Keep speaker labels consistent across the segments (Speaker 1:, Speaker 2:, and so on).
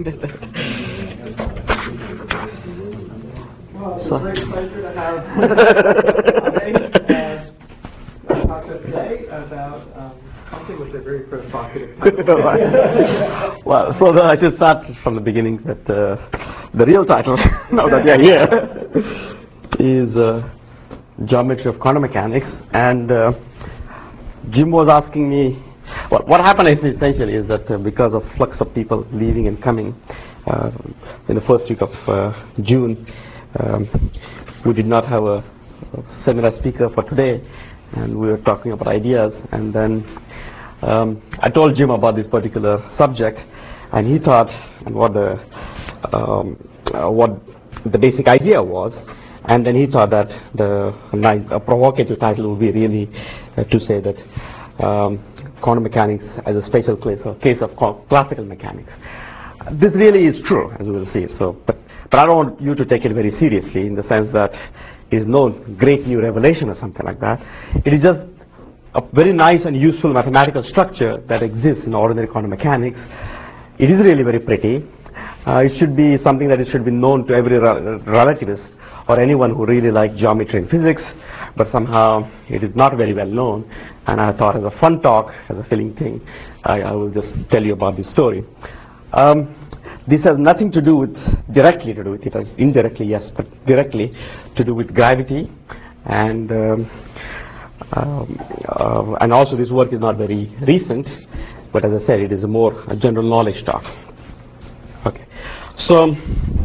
Speaker 1: Well, it's a great pleasure to have talk today about something with a very provocative title.
Speaker 2: Well, so I should start from the beginning that the real title, now that we are here, is Geometry of Quantum Mechanics. And Jim was asking me, what happened essentially is that because of flux of people leaving and coming in the first week of June, we did not have a seminar speaker for today, and we were talking about ideas. And then I told Jim about this particular subject, and he thought what the basic idea was, and then he thought that a provocative title would be really to say that quantum mechanics as a special case of classical mechanics. This really is true, as we will see. So, but I don't want you to take it very seriously in the sense that it is no great new revelation or something like that. It is just a very nice and useful mathematical structure that exists in ordinary quantum mechanics. It is really very pretty. It should be something that should be known to every relativist or anyone who really likes geometry and physics, but somehow it is not very well known. And I thought, as a fun talk, as a filling thing, I will just tell you about this story. This has nothing to do with, directly to do with it, indirectly yes, but directly to do with gravity, and also this work is not very recent, but as I said, it is a more general knowledge talk. Okay, so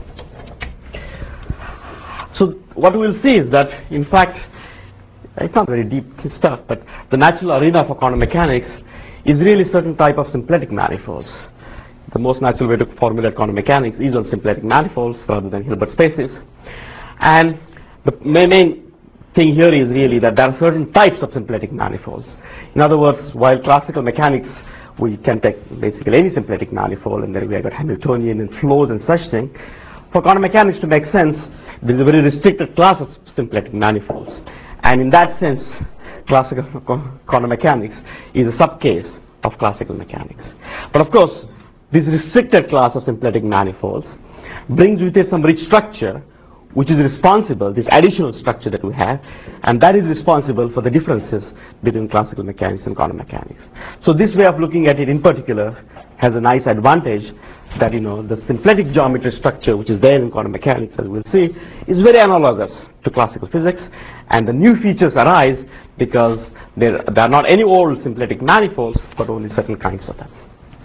Speaker 2: what we will see is that, in fact, it's not very deep stuff, but the natural arena for quantum mechanics is really certain type of symplectic manifolds. The most natural way to formulate quantum mechanics is on symplectic manifolds rather than Hilbert spaces. And the main thing here is really that there are certain types of symplectic manifolds. In other words, while classical mechanics, we can take basically any symplectic manifold, and then we have got Hamiltonian and flows and such thing. For quantum mechanics to make sense, there is a very restricted class of symplectic manifolds. And in that sense, classical quantum mechanics is a subcase of classical mechanics. But of course, this restricted class of symplectic manifolds brings with it some rich structure, which is responsible, this additional structure that we have, and that is responsible for the differences between classical mechanics and quantum mechanics. So this way of looking at it in particular has a nice advantage that, the symplectic geometry structure which is there in quantum mechanics, as we'll see, is very analogous to classical physics, and the new features arise because there are not any old symplectic manifolds, but only certain kinds of them.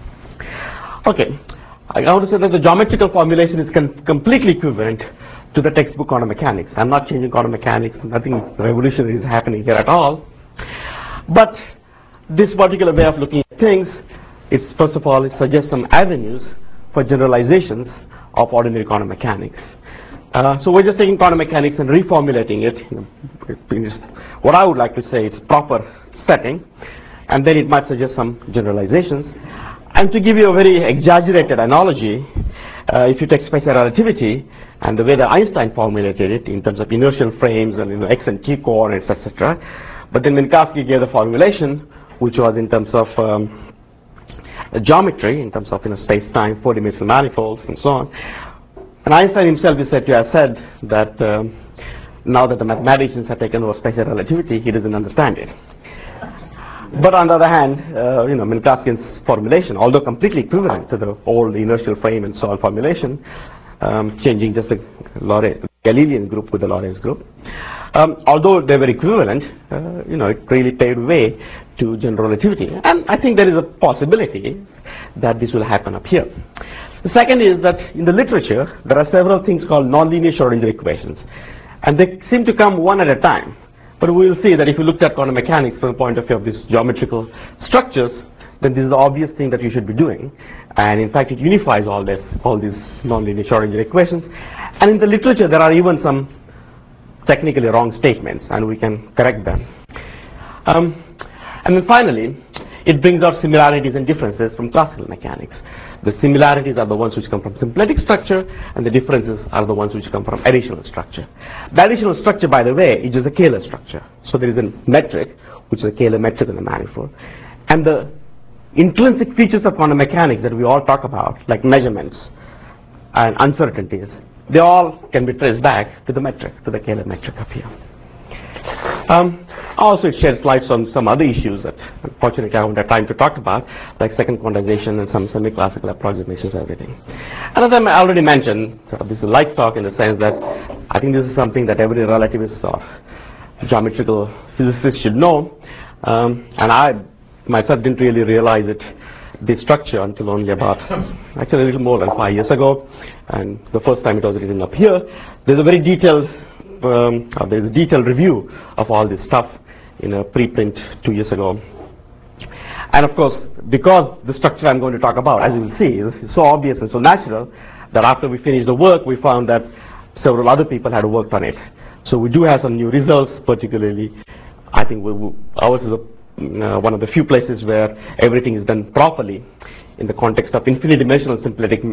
Speaker 2: Okay, I want to say that the geometrical formulation is completely equivalent to the textbook quantum mechanics. I'm not changing quantum mechanics, nothing revolutionary is happening here at all. But this particular way of looking at things, first of all, it suggests some avenues for generalizations of ordinary quantum mechanics. So we're just taking quantum mechanics and reformulating it in what I would like to say is proper setting, and then it might suggest some generalizations. And to give you a very exaggerated analogy, if you take special relativity and the way that Einstein formulated it in terms of inertial frames and x and t coordinates, etc., but then Minkowski gave the formulation, which was in terms of geometry, in terms of space-time, four-dimensional manifolds, and so on. And Einstein himself is said to have said that now that the mathematicians have taken over special relativity, he doesn't understand it. But on the other hand, Minkowski's formulation, although completely equivalent to the old inertial frame and so on formulation, changing just the Galilean group with the Lorentz group, although they were equivalent, it really paved way to general relativity. And I think there is a possibility that this will happen up here. The second is that in the literature, there are several things called nonlinear Schrodinger equations, and they seem to come one at a time. But we will see that if you looked at quantum mechanics from the point of view of these geometrical structures, then this is the obvious thing that you should be doing. And in fact, it unifies all these nonlinear Schrodinger equations. And in the literature, there are even some technically wrong statements, and we can correct them. And then finally, it brings out similarities and differences from classical mechanics. The similarities are the ones which come from symplectic structure, and the differences are the ones which come from additional structure. The additional structure, by the way, is just a Kähler structure. So there is a metric, which is a Kähler metric in the manifold. And the intrinsic features of quantum mechanics that we all talk about, like measurements, and uncertainties, they all can be traced back to the metric, to the Kähler metric up here. Also, it shares light on some other issues that unfortunately I don't have time to talk about, like second quantization and some semi-classical approximations, everything. And as I already mentioned, this is a light talk in the sense that I think this is something that every relativist or geometrical physicist should know, and I myself didn't really realize the structure until only about, actually a little more than 5 years ago, and the first time it was written up here. There's a very detailed there's a detailed review of all this stuff in a preprint 2 years ago. And of course, because the structure I'm going to talk about, as you will see, is so obvious and so natural, that after we finished the work, we found that several other people had worked on it. So we do have some new results, particularly, I think ours is one of the few places where everything is done properly in the context of infinite-dimensional symplectic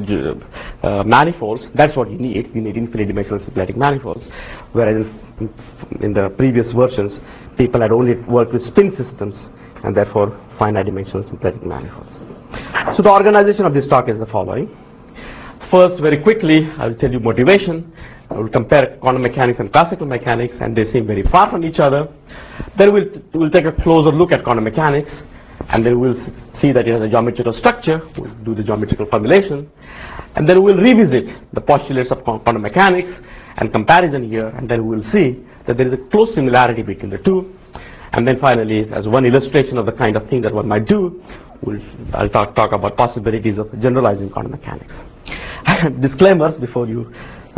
Speaker 2: manifolds. That's what you need. You need infinite-dimensional symplectic manifolds. Whereas in the previous versions, people had only worked with spin systems and therefore finite-dimensional symplectic manifolds. So the organization of this talk is the following. First, very quickly, I will tell you motivation. I will compare quantum mechanics and classical mechanics, and they seem very far from each other. Then we'll take a closer look at quantum mechanics, and then we'll see that it has a geometrical structure. We'll do the geometrical formulation, and then we'll revisit the postulates of quantum mechanics and comparison here, and then we'll see that there is a close similarity between the two. And then finally, as one illustration of the kind of thing that one might do, I'll talk about possibilities of generalizing quantum mechanics. Disclaimers before you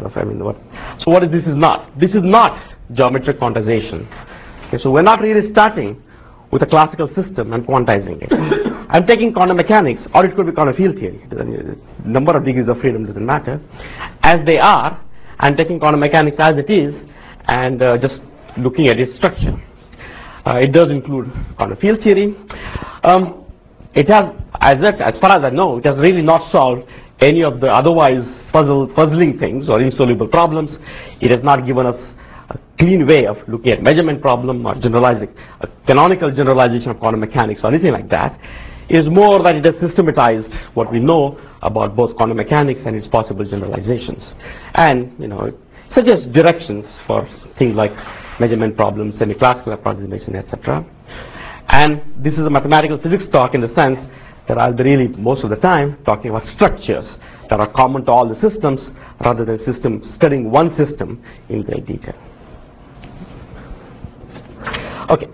Speaker 2: so what is this is not? This is not geometric quantization. Okay, so we're not really starting with a classical system and quantizing it. I'm taking quantum mechanics, or it could be quantum field theory. The number of degrees of freedom doesn't matter. As they are, I'm taking quantum mechanics as it is and just looking at its structure. It does include quantum field theory. It has, as far as I know, it has really not solved any of the otherwise puzzling things or insoluble problems. It has not given us a clean way of looking at measurement problem or generalizing a canonical generalization of quantum mechanics or anything like that. It is more that it has systematized what we know about both quantum mechanics and its possible generalizations, and it suggests directions for things like measurement problems, semi-classical approximation, etc. And this is a mathematical physics talk in the sense that I'll be really most of the time talking about structures that are common to all the systems rather than studying one system in great detail. Okay.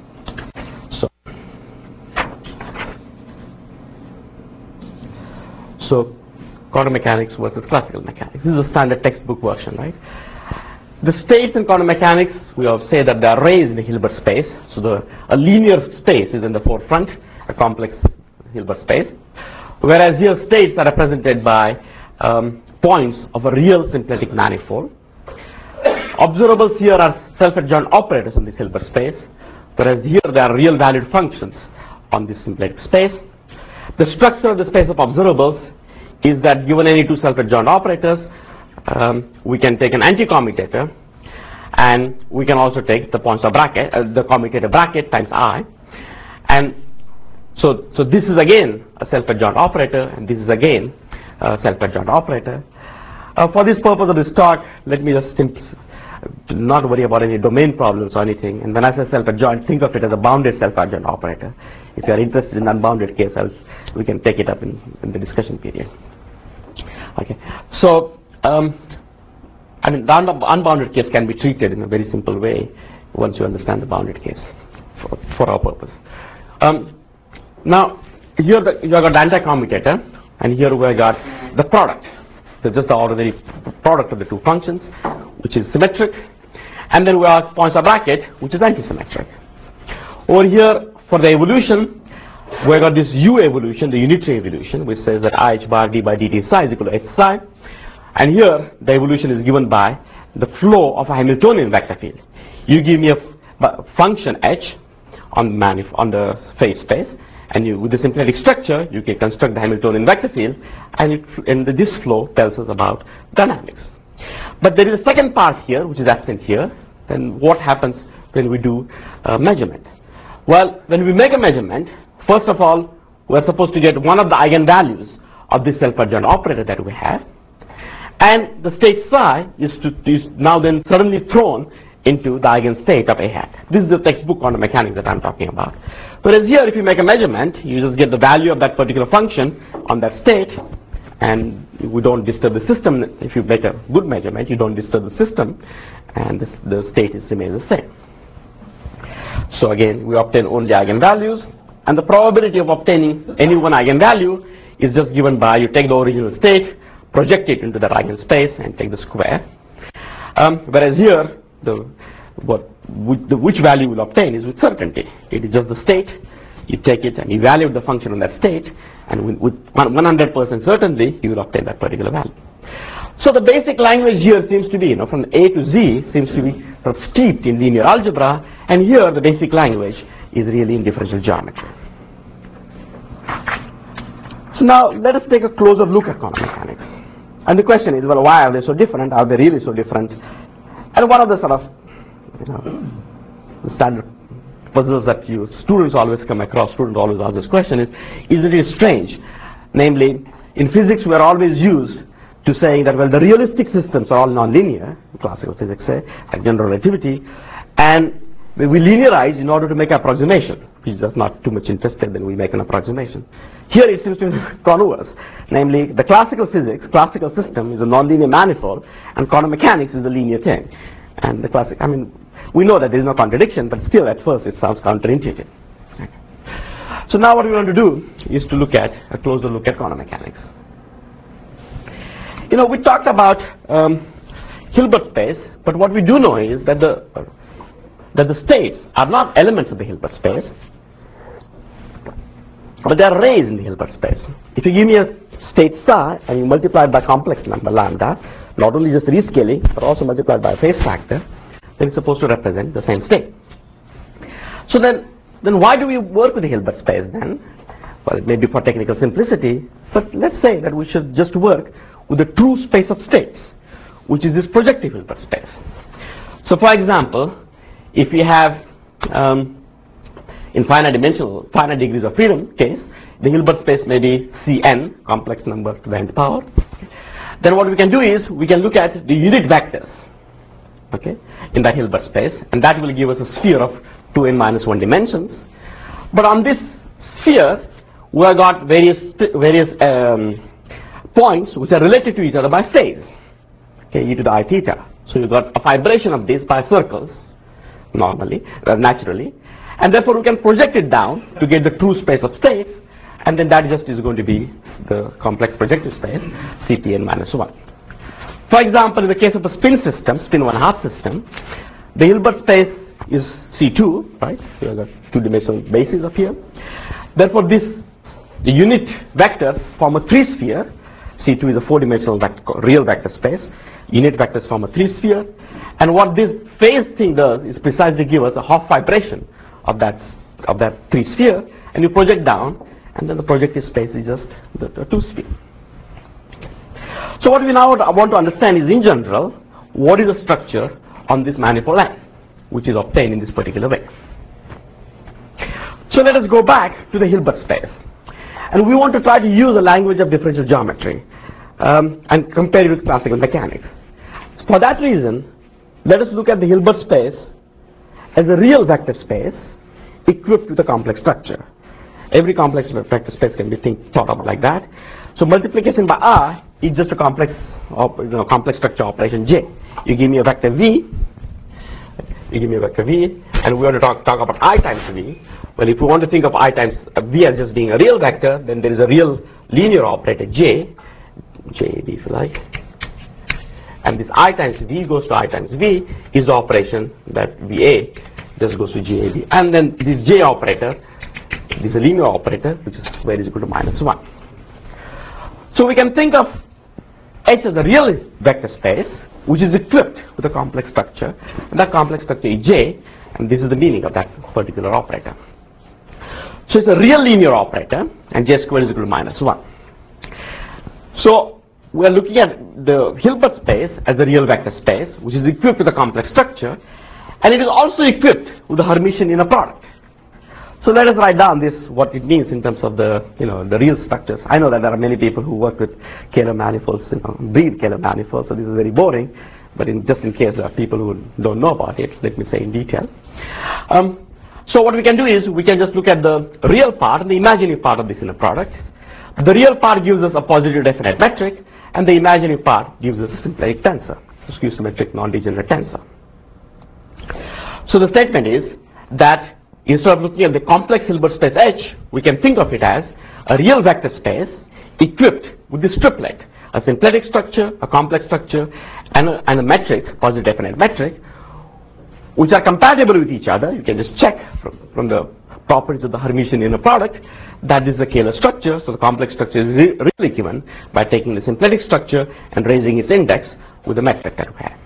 Speaker 2: So quantum mechanics versus classical mechanics. This is a standard textbook version, right? The states in quantum mechanics, we all say that they are raised in the Hilbert space. So a linear space is in the forefront, a complex Hilbert space. Whereas here states are represented by points of a real symplectic manifold. Observables here are self-adjoint operators in this Hilbert space, whereas here there are real valued functions on this symplectic space. The structure of the space of observables is that given any two self-adjoint operators, we can take an anti-commutator, and we can also take the points of bracket, the commutator bracket times I, and so this is again a self-adjoint operator, and this is again a self-adjoint operator. For this purpose of this talk, let me just not worry about any domain problems or anything. And when I say self-adjoint, think of it as a bounded self-adjoint operator. If you are interested in unbounded case, we can take it up in the discussion period. Okay, so I mean, the unbounded case can be treated in a very simple way once you understand the bounded case for our purpose. Now, here you have got the anti-commutator, and here we have got the product. So just the ordinary product of the two functions, which is symmetric, and then we have points of bracket, which is antisymmetric. Over here, for the evolution, we have got this U evolution, the unitary evolution, which says that IH bar d by dt psi is equal to H psi. And here, the evolution is given by the flow of a Hamiltonian vector field. You give me a function H on the phase space, and with the symplectic structure, you can construct the Hamiltonian vector field, and this flow tells us about dynamics. But there is a second part here, which is absent here. Then what happens when we do measurement? Well, when we make a measurement, first of all, we're supposed to get one of the eigenvalues of this self-adjoint operator that we have. and the state psi is now then suddenly thrown into the eigenstate of A hat. This is the textbook quantum mechanics that I'm talking about. Whereas here, if you make a measurement, you just get the value of that particular function on that state, and we don't disturb the system. If you make a good measurement, you don't disturb the system, and the state remains the same. So again, we obtain only eigenvalues, and the probability of obtaining any one eigenvalue is just given by you take the original state, project it into that eigenspace, and take the square. Whereas here, which value you will obtain is with certainty. It is just the state. You take it and evaluate the function on that state, and with 100% certainty, you will obtain that particular value. So the basic language here seems to be, from A to Z, seems to be sort of steeped in linear algebra, and here the basic language is really in differential geometry. So now let us take a closer look at quantum mechanics. And the question is, well, why are they so different? Are they really so different? And one of the sort of, the standard puzzles that students always come across, students always ask this question is, isn't it strange? Namely, in physics we are always used to saying that, well, the realistic systems are all nonlinear, classical physics say, like general relativity, and we linearize in order to make approximation. If it's just not too much interested, then we make an approximation. Here it seems to be converse, namely the classical physics, classical system is a nonlinear manifold, and quantum mechanics is a linear thing. And the classic, we know that there is no contradiction, but still at first it sounds counterintuitive. Okay. So now what we want to do is to look at a closer look at quantum mechanics. We talked about Hilbert space, but what we do know is that the states are not elements of the Hilbert space, but they are rays in the Hilbert space. If you give me a state psi and you multiply it by complex number lambda, not only just rescaling, but also multiplied by a phase factor, then it's supposed to represent the same state. So then why do we work with the Hilbert space then? Well, it may be for technical simplicity, but let's say that we should just work with the true space of states, which is this projective Hilbert space. So for example, if we have in finite degrees of freedom case, the Hilbert space may be Cn, complex number to the nth power. Then what we can do is we can look at the unit vectors, okay, in that Hilbert space, and that will give us a sphere of 2n minus 1 dimensions. But on this sphere, we have got various points which are related to each other by phase, okay, e to the I theta. So you've got a fibration of this by circles, normally, naturally, and therefore we can project it down to get the true space of states, and then that just is going to be the complex projective space, Cpn minus 1. For example, in the case of a spin system, spin 1/2 system, the Hilbert space is C2, right? We have got two-dimensional bases up here. Therefore, the unit vectors form a three-sphere. C2 is a four-dimensional real vector space. Unit vectors form a three-sphere. And what this phase thing does is precisely give us a half vibration of that three-sphere, and you project down, and then the projective space is just the two-sphere. So what we now want to understand is, in general, what is the structure on this manifold line, which is obtained in this particular way. So let us go back to the Hilbert space, and we want to try to use the language of differential geometry and compare it with classical mechanics. For that reason, let us look at the Hilbert space as a real vector space equipped with a complex structure. Every complex vector space can be thought of like that. So multiplication by R is just a complex structure operation J. You give me a vector V, and we want to talk about I times V. Well, if we want to think of I times V as just being a real vector, then there is a real linear operator JV if you like. And this I times V goes to I times V is the operation that VA just goes to JAV. And then this J operator, this is a linear operator, which is square is equal to minus 1. So we can think of H as a real vector space, which is equipped with a complex structure. And that complex structure is J, and this is the meaning of that particular operator. So it's a real linear operator, and J squared is equal to minus 1. So we are looking at the Hilbert space as a real vector space, which is equipped with a complex structure, and it is also equipped with the Hermitian inner product. So let us write down this, what it means in terms of the, the real structures. I know that there are many people who work with Kähler manifolds, breed Kähler manifolds, so this is very boring, but just in case there are people who don't know about it, let me say in detail. So what we can do is, we can just look at the real part and the imaginary part of this inner product. The real part gives us a positive definite metric, and the imaginary part gives us a symplectic tensor, a skew-symmetric non-degenerate tensor. So the statement is that instead of looking at the complex Hilbert space H, we can think of it as a real vector space equipped with this triplet, a symplectic structure, a complex structure, and a metric, positive definite metric, which are compatible with each other. You can just check from the properties of the Hermitian inner product that this is a Kähler structure, so the complex structure is really given by taking the symplectic structure and raising its index with the metric that we have.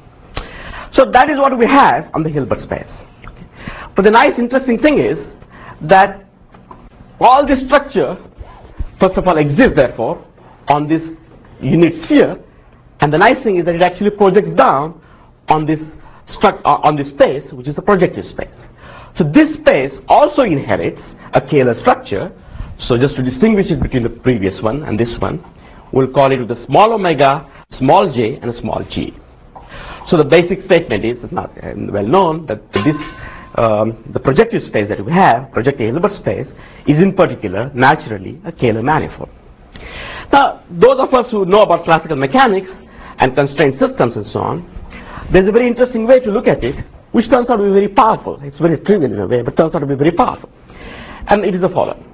Speaker 2: So that is what we have on the Hilbert space. But the nice interesting thing is that all this structure, first of all, exists therefore on this unit sphere, and the nice thing is that it actually projects down on this space, which is the projective space. So this space also inherits a Kähler structure. So just to distinguish it between the previous one and this one, we'll call it with a small omega, small j, and a small g. So the basic statement is, it's not well known, that the projective space that we have, projective Hilbert space, is in particular naturally a Kähler manifold. Now, those of us who know about classical mechanics and constrained systems and so on, there's a very interesting way to look at it, which turns out to be very powerful. It's very trivial in a way, but turns out to be very powerful. And it is the following.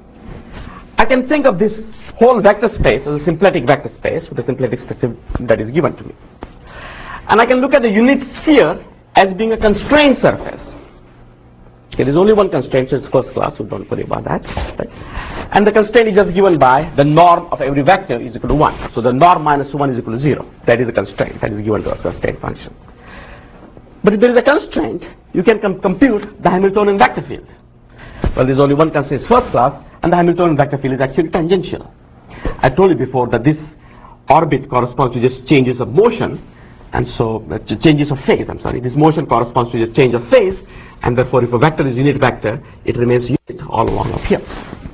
Speaker 2: I can think of this whole vector space as a symplectic vector space with a symplectic structure that is given to me. And I can look at the unit sphere as being a constrained surface. Okay, there's only one constraint, so it's first class, so don't worry about that. Right? And the constraint is just given by the norm of every vector is equal to 1. So the norm minus 1 is equal to 0. That is a constraint that is given to us, constraint function. But if there is a constraint, you can compute the Hamiltonian vector field. Well, there's only one constraint, it's first class, and the Hamiltonian vector field is actually tangential. I told you before that this orbit corresponds to just changes of motion, and so changes of phase, this motion corresponds to just change of phase, and therefore if a vector is unit vector, it remains unit all along up here.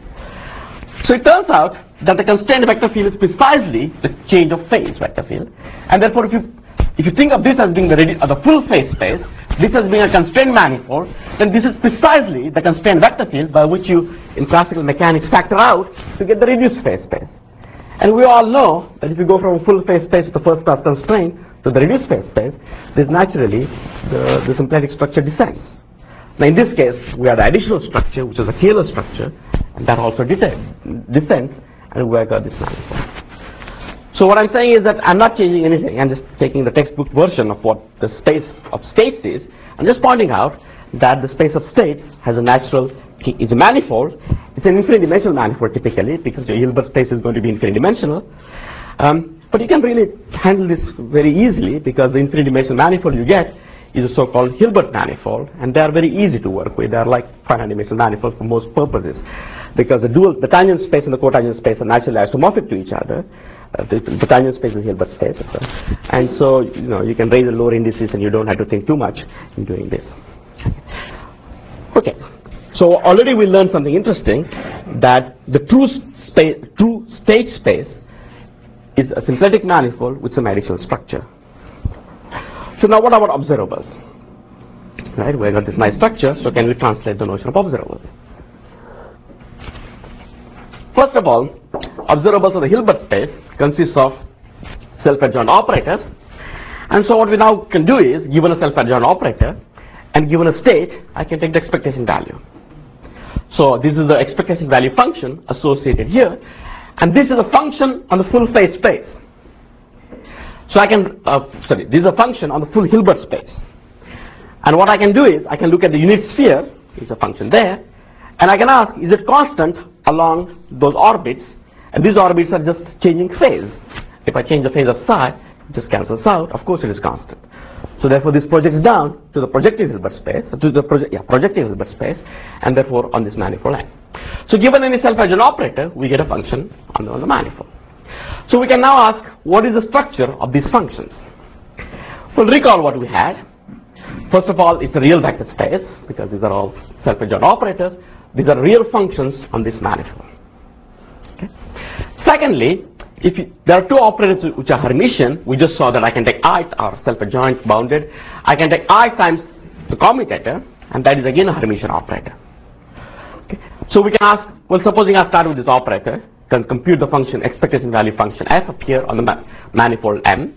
Speaker 2: So it turns out that the constrained vector field is precisely the change of phase vector field, and therefore if you think of this as being the full phase space, this as being a constrained manifold, then this is precisely the constrained vector field by which you in classical mechanics factor out to get the reduced phase space. And we all know that if you go from a full phase space to the first class constraint to the reduced phase space, there's naturally the symplectic structure descends. Now in this case, we have the additional structure, which is a Kähler structure, and that also descends, and we have got this manifold. So what I'm saying is that I'm not changing anything. I'm just taking the textbook version of what the space of states is. I'm just pointing out that the space of states has a is a manifold. It's an infinite dimensional manifold typically, because your Hilbert space is going to be infinite dimensional. But you can really handle this very easily, because the infinite dimensional manifold you get is a so-called Hilbert manifold, and they are very easy to work with. They are like finite dimensional manifolds for most purposes, because the tangent space and the cotangent space are naturally isomorphic to each other. The tangent space is Hilbert space, and so you can raise the lower indices, and you don't have to think too much in doing this. Okay, so already we learned something interesting, that the true state space is a symplectic manifold with some additional structure. So now what about observables? Right, we got this nice structure, so can we translate the notion of observables? First of all, observables of the Hilbert space consists of self-adjoint operators, and so what we now can do is, given a self-adjoint operator and given a state, I can take the expectation value. So this is the expectation value function associated here, and this is a function on the full phase space. So I can, this is a function on the full Hilbert space. And what I can do is, I can look at the unit sphere, is a function there, and I can ask, is it constant along those orbits? And these orbits are just changing phase. If I change the phase of psi, it just cancels out. Of course it is constant. So therefore this projects down to the projective Hilbert space, projective Hilbert space, and therefore on this manifold line. So given any self-adjoint operator, we get a function on the manifold. So we can now ask, what is the structure of these functions? Well, recall what we had. First of all, it's a real vector space because these are all self-adjoint operators. These are real functions on this manifold. Okay. Secondly, there are two operators which are Hermitian. We just saw that I can take I, or self-adjoint bounded. I can take I times the commutator, and that is again a Hermitian operator. Okay. So we can ask, well, supposing I start with this operator, can compute the function, expectation value function f up here on the manifold M.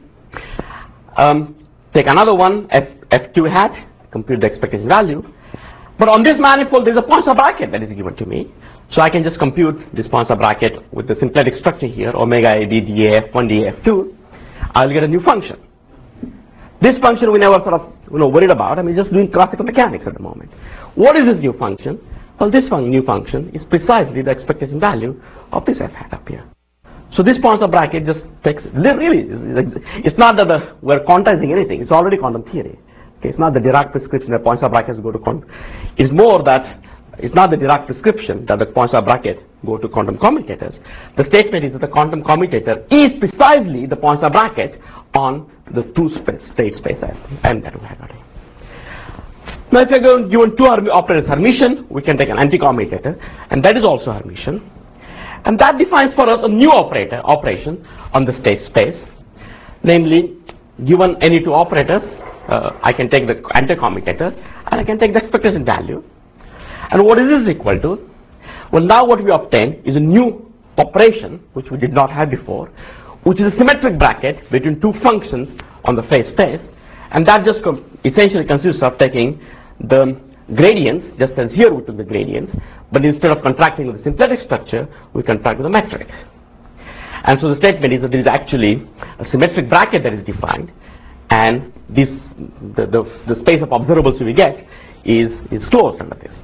Speaker 2: Take another one, f2 hat, compute the expectation value. But on this manifold, there's a Poisson bracket that is given to me. So I can just compute this Poisson bracket with the symplectic structure here, omega a d daf1 daf2. I'll get a new function. This function we never sort of worried about. I mean, just doing classical mechanics at the moment. What is this new function? Well, this new function is precisely the expectation value of this f hat up here. So this Poisson bracket just takes, really, it's not that we're quantizing anything. It's already quantum theory. Okay, it's not the Dirac prescription that Poisson brackets go to quantum. It's more that it's not the Dirac prescription that the Poisson bracket go to quantum commutators. The statement is that the quantum commutator is precisely the Poisson bracket on the state space M that we have already. Now, if you're given two operators Hermitian, we can take an anti-commutator, and that is also Hermitian. And that defines for us a new operation on the state space. Namely, given any two operators, I can take the anti-commutator, and I can take the expectation value. And what is this equal to? Well, now what we obtain is a new operation, which we did not have before, which is a symmetric bracket between two functions on the phase space. And that just essentially consists of taking the gradients, just as here we took the gradients, but instead of contracting with the symplectic structure, we contract with a metric. And so the statement is that there is actually a symmetric bracket that is defined, and this the space of observables we get is closed under this.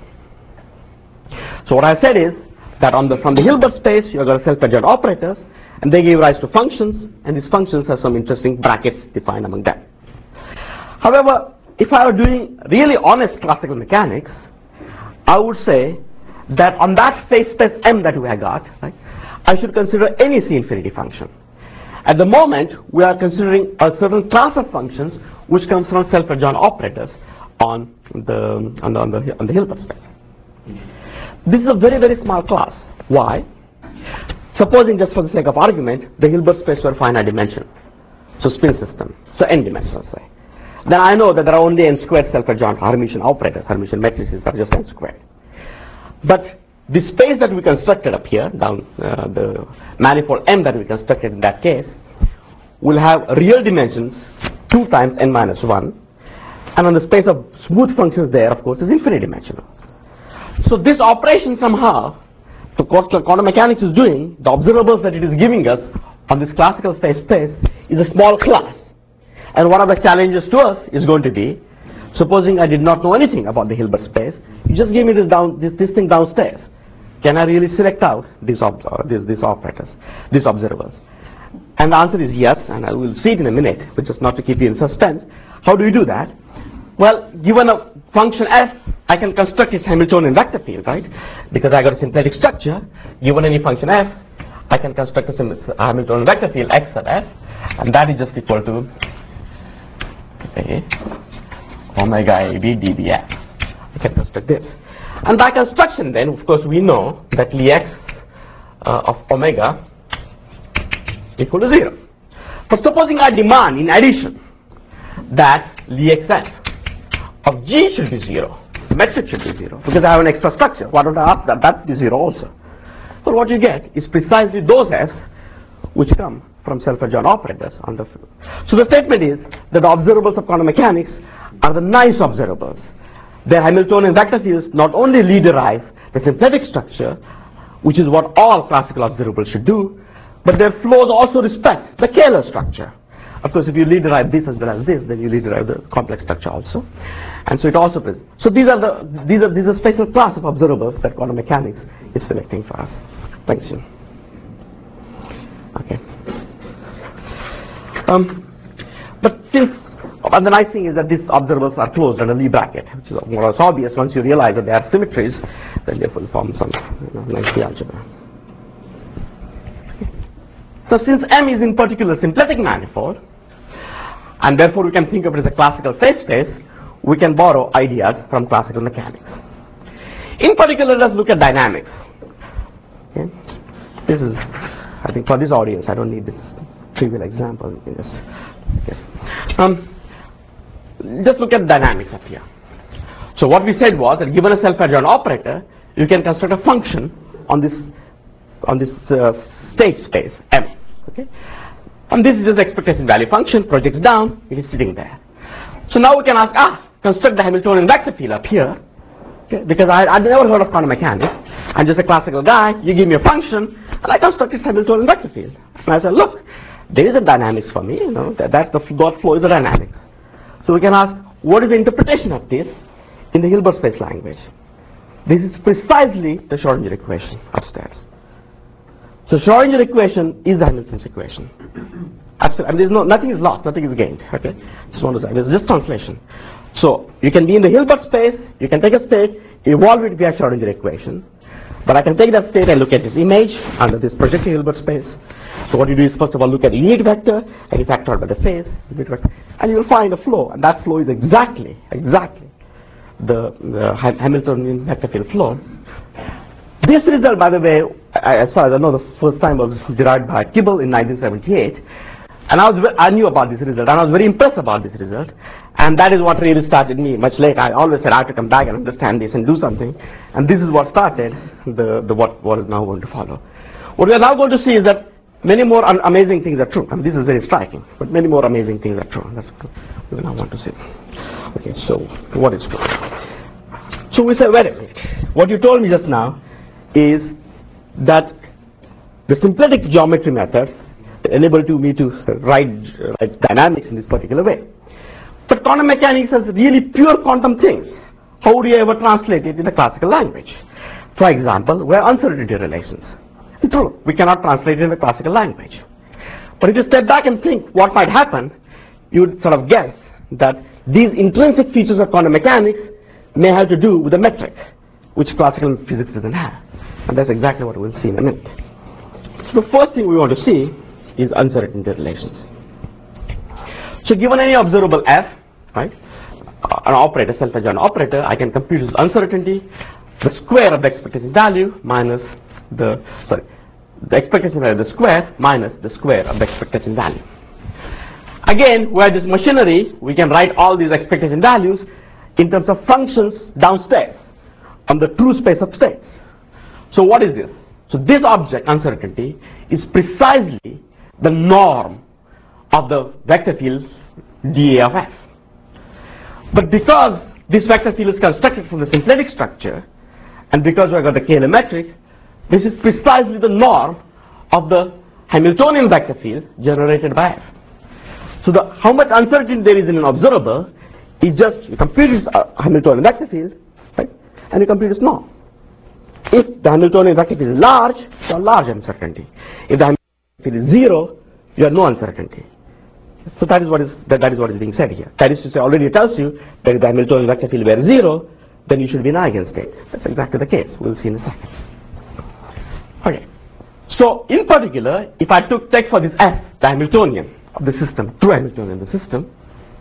Speaker 2: So what I said is that from the Hilbert space, you have got self-adjoint operators, and they give rise to functions, and these functions have some interesting brackets defined among them. However, if I were doing really honest classical mechanics, I would say that on that phase space M that we have got, right, I should consider any C infinity function. At the moment, we are considering a certain class of functions which comes from self-adjoint operators on the Hilbert space. This is a very, very small class. Why? Supposing, just for the sake of argument, the Hilbert space were finite dimension, so spin system, so n dimensional, say. Then I know that there are only n squared self-adjoint Hermitian operators, Hermitian matrices are just n squared. But the space that we constructed up here, down the manifold M that we constructed in that case, will have real dimensions 2 times n minus 1, and on the space of smooth functions there, of course, is infinite dimensional. So this operation somehow, so what quantum mechanics is doing, the observables that it is giving us on this classical phase space is a small class. And one of the challenges to us is going to be, supposing I did not know anything about the Hilbert space, you just give me this thing downstairs. Can I really select out these operators, these observables? And the answer is yes, and I will see it in a minute, but just not to keep you in suspense. How do you do that? Well, given a function f, I can construct its Hamiltonian vector field, right? Because I got a symplectic structure. Given any function f, I can construct a Hamiltonian vector field x sub f, and that is just equal to omega a b dbf. I can construct this. And by construction then, of course, we know that Lex of omega equal to 0. But supposing I demand, in addition, that Lexf of G should be 0, the metric should be 0, because I have an extra structure. Why don't I ask that be 0 also? But what you get is precisely those f's which come from self-adjoint operators on the field. So the statement is that the observables of quantum mechanics are the nice observables. Their Hamiltonian vector fields not only derive the symplectic structure, which is what all classical observables should do, but their flows also respect the Kähler structure. Of course, if you derive this as well as this, then you derive the complex structure also. And so it also presents. So these are special class of observables that quantum mechanics is selecting for us. Thanks, Jim. Okay. But since, and the nice thing is that these observables are closed under Lie bracket, which is more or less obvious once you realize that they are symmetries, then they will form some nice algebra. So since M is in particular symplectic manifold, and therefore we can think of it as a classical phase space, we can borrow ideas from classical mechanics. In particular, let's look at dynamics. Okay. This is, I think for this audience, I don't need this trivial example. You can just look at dynamics up here. So what we said was that given a self-adjoint operator, you can construct a function on this state space M. Okay, and this is just the expectation value function, projects down, it is sitting there. So now we can ask, construct the Hamiltonian vector field up here, okay, because I'd never heard of quantum mechanics. I'm just a classical guy. You give me a function, and I construct this Hamiltonian vector field. And I said, look, there is a dynamics for me. You know that the dot flow is a dynamics. So we can ask, what is the interpretation of this in the Hilbert space language? This is precisely the Schrodinger equation upstairs. So Schrodinger equation is the Hamilton's equation. Absolutely, and nothing is lost, nothing is gained. Okay, just want to say, this is just translation. So you can be in the Hilbert space, you can take a state, evolve it via Schrodinger equation. But I can take that state and look at this image under this projective Hilbert space. So what you do is first of all look at the unit vector and you factor out by the phase, and you will find a flow, and that flow is exactly the Hamiltonian vector field flow. This result, by the way, as far as I know, the first time was derived by Kibble in 1978, and I knew about this result, and I was very impressed about this result, and that is what really started me. Much later, I always said I have to come back and understand this and do something, and this is what started what is now going to follow. What we are now going to see is that many more amazing things are true. I mean, this is very striking, but many more amazing things are true. That's what we now want to see. Okay, so what is true? So we say, wait a minute. What you told me just now is that the symplectic geometry method enabled me to write dynamics in this particular way. But quantum mechanics has really pure quantum things. How do you ever translate it in a classical language? For example, we have uncertainty relations. True, we cannot translate it in the classical language. But if you step back and think what might happen, you would sort of guess that these intrinsic features of quantum mechanics may have to do with the metric, which classical physics doesn't have. And that's exactly what we'll see in a minute. So the first thing we want to see is uncertainty relations. So given any observable f, right, an operator, self-adjoint operator, I can compute this uncertainty, the square of the expectation value minus the expectation value of the square minus the square of the expectation value. Again, where this machinery, we can write all these expectation values in terms of functions downstairs on the true space of states. So what is this? So this object, uncertainty, is precisely the norm of the vector field dA of f. But because this vector field is constructed from the symplectic structure, and because we have got the Kähler metric, this is precisely the norm of the Hamiltonian vector field generated by f. So how much uncertainty there is in an observable is just you compute this Hamiltonian vector field, right, and you compute its norm. If the Hamiltonian vector field is large, you have large uncertainty. If the Hamiltonian field is zero, you have no uncertainty. So that is what is being said here. That is to say, already it tells you that if the Hamiltonian vector field were zero, then you should be in eigenstate. That's exactly the case. We'll see in a second. Okay. So in particular, if I take for this f, the Hamiltonian of the system, true Hamiltonian of the system,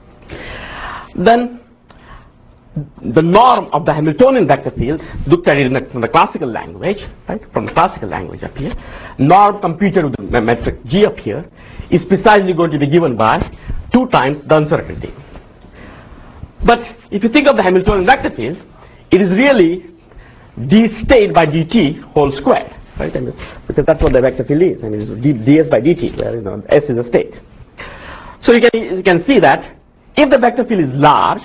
Speaker 2: then the norm of the Hamiltonian vector field, looked at it from the classical language, right, from the classical language up here, norm computed with the metric G up here, is precisely going to be given by 2 times the uncertainty. But if you think of the Hamiltonian vector field, it is really d state by dt whole square, right? I mean, because that's what the vector field is. I mean, it's ds by dt, where s is a state. So you can see that if the vector field is large,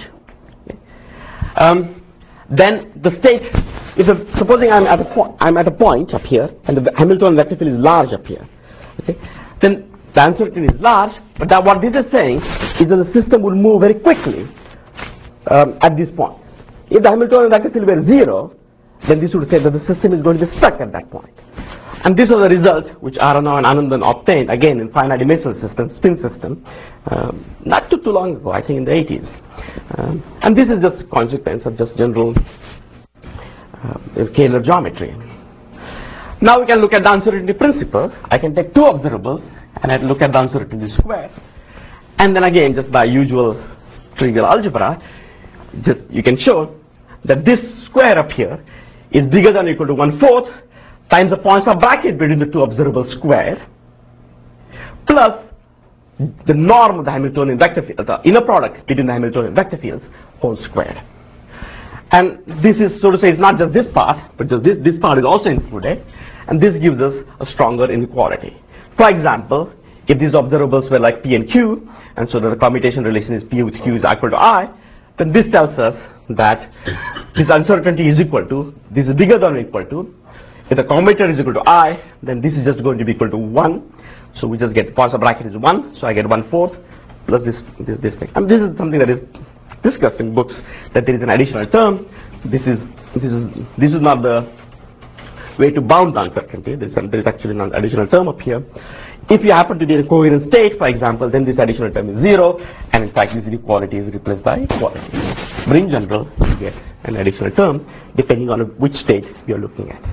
Speaker 2: then the state, supposing I'm at a point up here, and the Hamiltonian vector field is large up here, okay, then the uncertainty is large, but what this is saying is that the system will move very quickly at these points. If the Hamiltonian vector field were zero, then this would say that the system is going to be stuck at that point. And this was a result which Aronow and Anandan obtained again in finite dimensional system, spin system, not too long ago, I think in the 80s. And this is just a consequence of just general Kähler geometry. Now we can look at the uncertainty principle. I can take 2 observables and I look at the uncertainty square. And then again, just by usual trivial algebra, you can show that this square up here is bigger than or equal to 1/4 times the points of bracket between the two observable square plus the norm of the Hamiltonian vector field, the inner product between the Hamiltonian vector fields whole squared. And this is, so to say, it's not just this part, but just this part is also included, and this gives us a stronger inequality. For example, if these observables were like P and Q, and so the commutation relation is P with Q is equal to I, then this tells us that this uncertainty is equal to, this is bigger than or equal to, if the commutator is equal to I, then this is just going to be equal to 1. So we just get points of bracket is 1, so I get 1/4 plus this thing. And this is something that is discussed in books, that there is an additional term. This is not the way to bound the uncertainty. There is actually an additional term up here. If you happen to be in a coherent state, for example, then this additional term is 0, and in fact this inequality is replaced by equality. But in general, you get an additional term depending on which state you are looking at.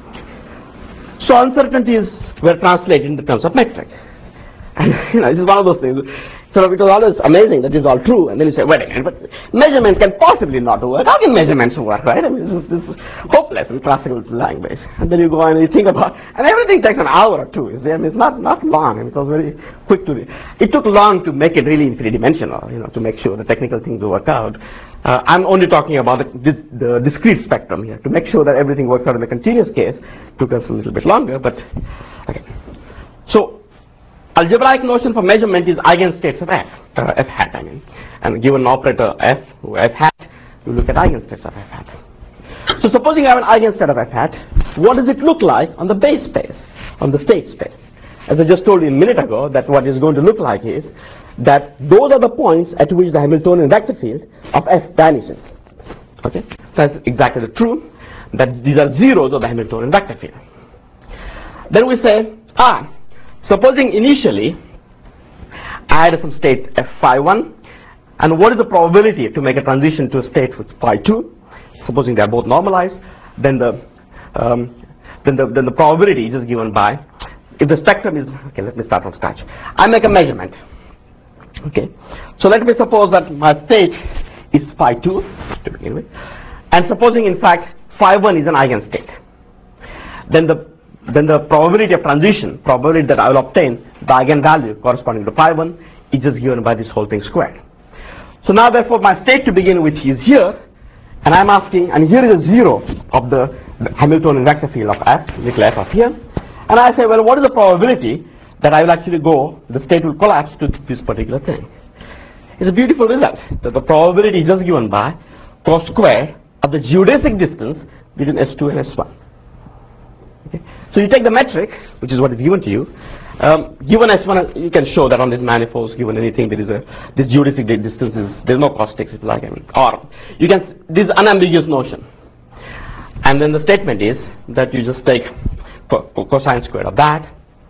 Speaker 2: So uncertainties were translated in the terms of metric. And this is one of those things. So it was always amazing that this is all true, and then you say, wait a minute, but measurements can possibly not work. How can measurements work, right? I mean, this is hopeless in classical language. And then you go and you think about, and everything takes an hour or two. I mean, it's not long, and it was very quick to. It took long to make it really three-dimensional, to make sure the technical things work out. I'm only talking about the discrete spectrum here. To make sure that everything works out in the continuous case took us a little bit longer, but okay. So algebraic notion for measurement is eigenstates of f, f hat I mean, and given an operator f hat, you look at eigenstates of f hat. So supposing I have an eigenstate of f hat, what does it look like on the base space, on the state space? As I just told you a minute ago, that what it's going to look like is that those are the points at which the Hamiltonian vector field of f vanishes. Okay, that's exactly true, that these are zeros of the Hamiltonian vector field. Then we say, supposing initially I had some state f phi1, and what is the probability to make a transition to a state with phi2? Supposing they are both normalized, then the probability is just given by, if the spectrum is, okay, let me start from scratch. I make a measurement. Okay, so let me suppose that my state is phi2 to begin with, and supposing in fact phi1 is an eigenstate, then the probability of transition, probability that I will obtain the eigenvalue corresponding to phi1 is just given by this whole thing squared. So now therefore my state to begin with is here, and I'm asking, and here is a 0 of the Hamiltonian vector field of f, little f up here, and I say, well, what is the probability that I will actually the state will collapse to this particular thing? It's a beautiful result, that the probability is just given by cos square of the geodesic distance between S2 and S1. Okay. So you take the metric, which is what is given to you, given S1, you can show that on this manifolds, given anything, there is this geodesic distance there's no cos-x, if you like, or you can, this is unambiguous notion. And then the statement is that you just take cosine squared of that,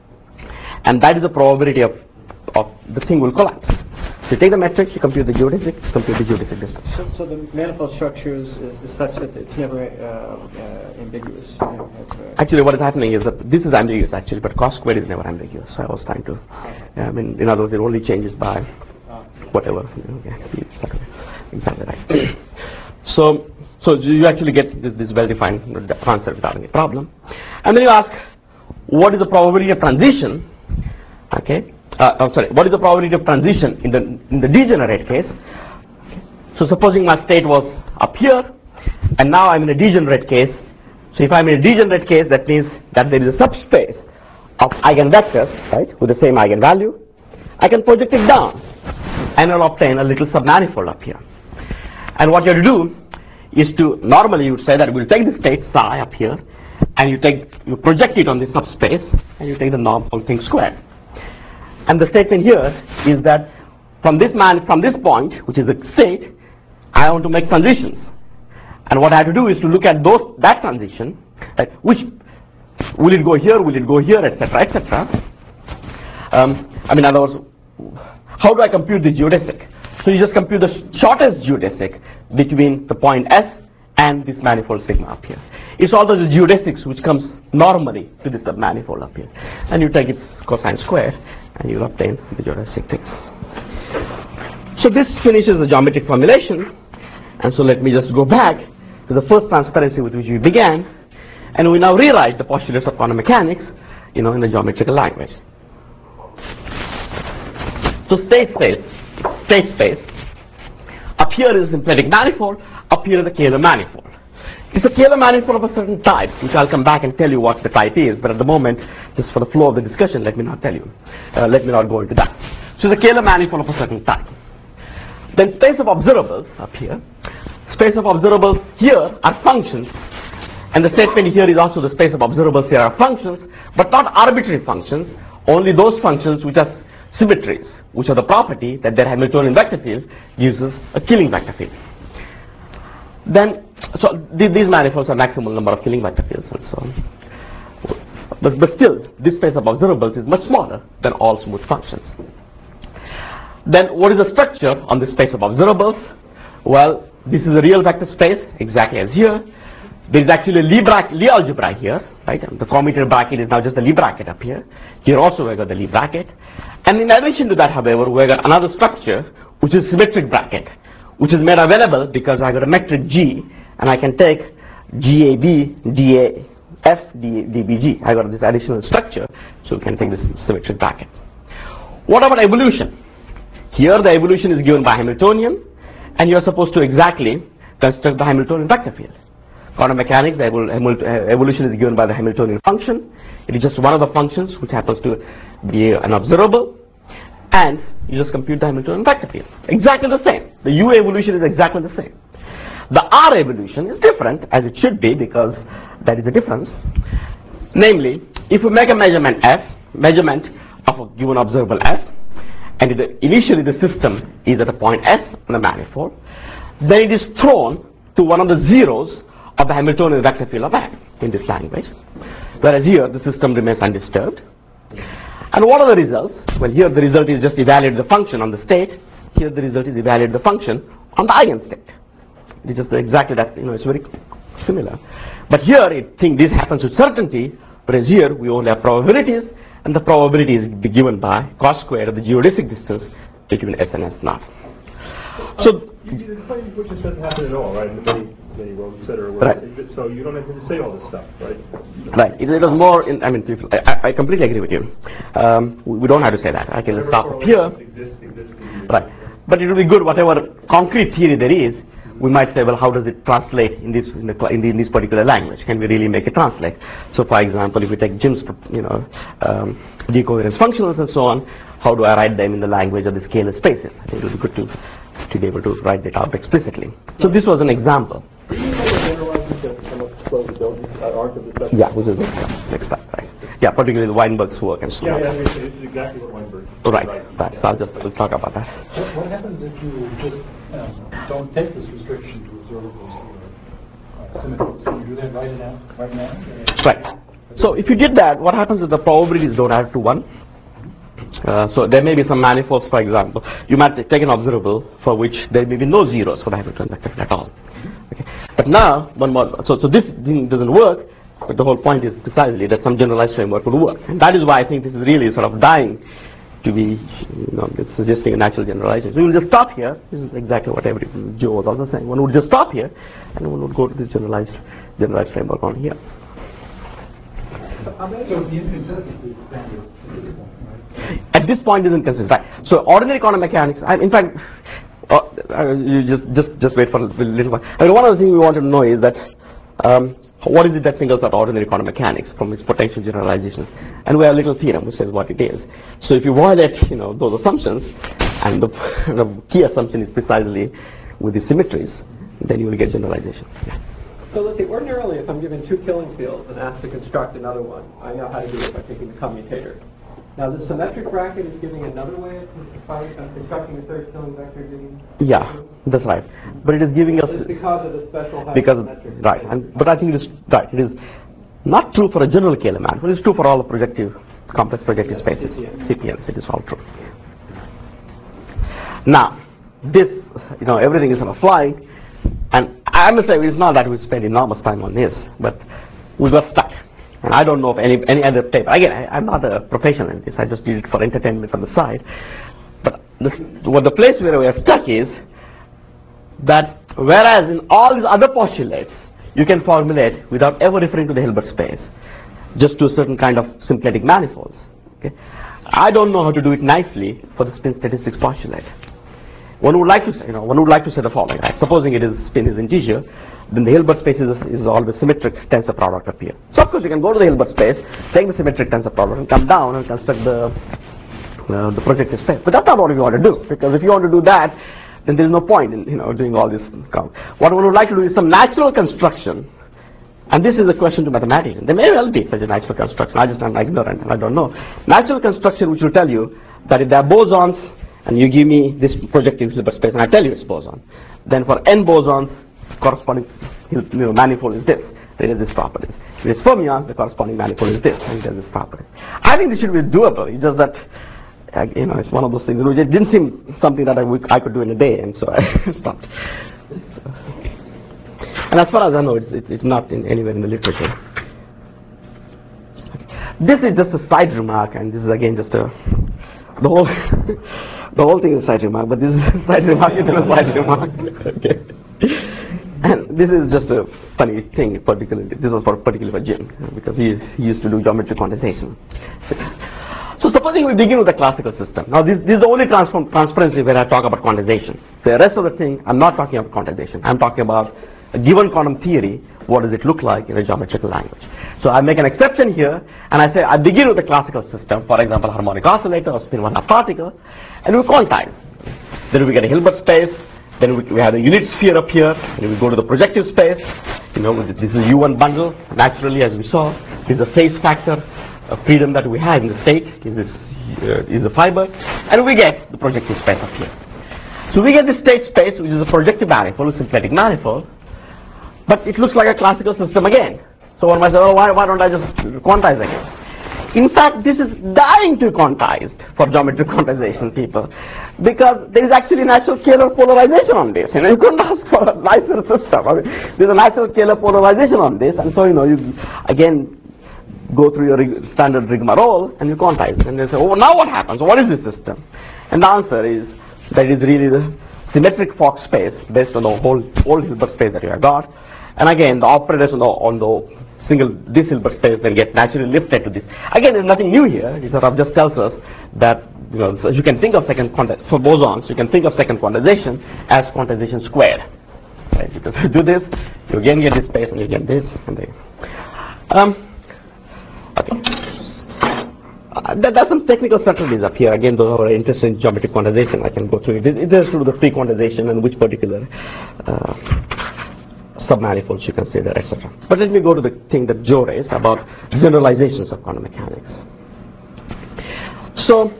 Speaker 2: and that is the probability of the thing will collapse. So you take the metric, you compute the geodesic distance.
Speaker 1: So the manifold structure is such that it's never ambiguous.
Speaker 2: Actually, what is happening is that this is ambiguous actually, but cos squared is never ambiguous. So I was trying to, I mean, in other words, it only changes by whatever. Okay, exactly right. So you actually get this well-defined answer without any problem, and then you ask, what is the probability of transition? Okay. What is the probability of transition in the degenerate case? Okay. So supposing my state was up here, and now I'm in a degenerate case. So if I'm in a degenerate case, that means that there is a subspace of eigenvectors, right, with the same eigenvalue. I can project it down, and I'll obtain a little submanifold up here. And what you have to do is to, normally you would say that we'll take the state psi up here, and you project it on the subspace, and you take the norm whole thing squared. And the statement here is that from this point, which is the state, I want to make transitions. And what I have to do is to look at that transition, which will it go here, etc., etc. I mean, in other words, how do I compute the geodesic? So you just compute the shortest geodesic between the point S and this manifold sigma up here. It's also the geodesics which comes normally to this submanifold up here, and you take its cosine square, and you obtain the geodesic thing. So this finishes the geometric formulation, And so let me just go back to the first transparency with which we began, and we now rewrite the postulates of quantum mechanics, in the geometrical language. So state space. Up here is a symplectic manifold, up here is a Kähler manifold. It's a Kähler manifold of a certain type, which I'll come back and tell you what the type is, but at the moment, just for the flow of the discussion, let me not tell you. Let me not go into that. So it's a Kähler manifold of a certain type. Then space of observables up here. Space of observables here are functions, and the statement here is also the space of observables here are functions, but not arbitrary functions, only those functions which are symmetries, which are the property that their Hamiltonian vector field gives us a Killing vector field. Then, so these manifolds are maximal number of Killing vector fields and so on. But still, this space of observables is much smaller than all smooth functions. Then, what is the structure on this space of observables? Well, this is a real vector space, exactly as here. There is actually a Lie algebra here, right? And the commutator bracket is now just the Lie bracket up here. Here also we got the Lie bracket. And in addition to that, however, we got another structure, which is symmetric bracket, which is made available because I got a metric G, and I can take GAB, DAF, DBG. I got this additional structure, so we can take this symmetric bracket. What about evolution? Here the evolution is given by Hamiltonian, and you are supposed to exactly construct the Hamiltonian vector field. Quantum mechanics, the evolution is given by the Hamiltonian function. It is just one of the functions which happens to be an observable, and you just compute the Hamiltonian vector field. Exactly the same. The U evolution is exactly the same. The R evolution is different, as it should be, because that is the difference. Namely, if we make a measurement F, measurement of a given observable F, and initially the system is at a point S on the manifold, then it is thrown to one of the zeros of the Hamiltonian vector field of F in this language, whereas here the system remains undisturbed. And what are the results? Well, here the result is just evaluate the function on the state. Here the result is evaluate the function on the eigenstate. It's just exactly that, it's very similar. But here this happens with certainty, whereas here we only have probabilities, and the probability is given by cos squared of the geodesic distance between S and S naught. So
Speaker 3: the claim which just doesn't happen at all, right? In many worlds, etc.
Speaker 2: Right.
Speaker 3: So you don't have to say all this stuff, right?
Speaker 2: Right. It was more. I completely agree with you. We don't have to say that. I can just stop up here. Right. But it will be good. Whatever concrete theory there is, we might say, well, how does it translate in this particular language? Can we really make it translate? So, for example, if we take Jim's, decovariance functionals and so on, how do I write them in the language of the scalar spaces? I think it would be good to be able to write that out explicitly. So this was an example. Yeah, which is next time, right? Yeah, particularly the Weinberg's work and so on.
Speaker 3: Yeah, this is exactly what Weinberg.
Speaker 2: Right. So we'll talk about that.
Speaker 1: What happens if you just don't take this restriction to observables or symmetries? Can you do that right now?
Speaker 2: Right. So if you did that, what happens is the probabilities don't add to 1. So there may be some manifolds, for example. You might take an observable for which there may be no zeros for the Hamiltonian vector field at all. Okay. But now, one more. So this thing doesn't work, but the whole point is precisely that some generalized framework will work. And that is why I think this is really sort of dying to be, suggesting a natural generalization. So we will just stop here. This is exactly what Joe was also saying. One would just stop here, and one would go to this generalized framework on here.
Speaker 1: So the inconsistency is standard at this point, right?
Speaker 2: At this point is inconsistent. Right. So ordinary quantum mechanics, in fact, you just wait for a little while. One of the things we want to know is that what is it that singles out ordinary quantum mechanics from its potential generalizations? And we have a little theorem which says what it is. So if you violate those assumptions, and the key assumption is precisely with the symmetries, then you will get generalization. Yeah.
Speaker 4: So let's see, ordinarily if I'm given 2 killing fields and asked to construct another one, I know how to do it by taking the commutator. Now the symmetric bracket is giving another way of constructing a third killing vector.
Speaker 2: Yeah, that's right. But it is giving us...
Speaker 4: It's because of the special
Speaker 2: symmetric. Right, but I think it is right. It is not true for a general Kähler manifold. It is true for all the complex projective spaces. CPNs, it is all true. Now, this, everything is sort of flying. And I must say, it's not that we spend enormous time on this, but we got stuck. And I don't know of any other paper. Again, I'm not a professional in this. I just did it for entertainment on the side. But the place where we are stuck is that Whereas in all these other postulates, you can formulate without ever referring to the Hilbert space, just to a certain kind of symplectic manifolds. Okay? I don't know how to do it nicely for the spin statistics postulate. One would like to say, the following, right? Supposing spin is integer, then the Hilbert space is always symmetric tensor product up here. So of course you can go to the Hilbert space, take the symmetric tensor product, and come down and construct the projective space. But that's not what we want to do, because if you want to do that, then there is no point in doing all this count. What one would like to do is some natural construction, and this is a question to mathematicians. There may well be such a natural construction. I'm ignorant and I don't know. Natural construction which will tell you that if there are bosons, and you give me this projective Hilbert space, and I tell you it's boson, then for n bosons, corresponding manifold is this. There is this property. If it is fermions, the corresponding manifold is this, and there is this property. I think this should be doable. It's just that it's one of those things which it didn't seem something that I could do in a day, and so I stopped. And as far as I know, it's not anywhere in the literature. This is just a side remark, and this is again just the whole thing is a side remark, but this is a side remark within a side remark. Okay. And this is just a funny thing, particularly. This was particularly for Jim, because he used to do geometric quantization. So supposing we begin with the classical system. Now this is the only transparency where I talk about quantization. The rest of the thing, I'm not talking about quantization. I'm talking about a given quantum theory, what does it look like in a geometrical language. So I make an exception here, and I say I begin with the classical system, for example, harmonic oscillator or spin 1/2 particle, and we quantize. Then we get a Hilbert space, then we have a unit sphere up here, and we go to the projective space. This is U1 bundle, naturally, as we saw. This is the phase factor of freedom that we have in the state, is the fiber, and we get the projective space up here. So we get the state space, which is a projective manifold, a symplectic manifold, but it looks like a classical system again. So one might say, oh, why don't I just quantize again? In fact, this is dying to be quantized for geometric quantization, people, because there is actually natural scalar polarization on this. You couldn't ask for a nicer system. There's a natural scalar polarization on this, and so you again go through your standard rigmarole and you quantize, and they say, oh, now what happens? What is this system? And the answer is that it is really the symmetric Fock space based on the whole Hilbert space that you have got. And again, the operators on the this Hilbert space then get naturally lifted to this. Again, there's nothing new here. It sort of just tells us that so you can think of for bosons, you can think of second quantization as quantization squared. Right? Because if you do this, you again get this space, and you get this, and there. Okay. There's some technical subtleties up here. Again, those are interested in geometric quantization. I can go through it. It is through the free quantization and which particular submanifolds you consider, etc. But let me go to the thing that Joe raised about generalizations of quantum mechanics. So,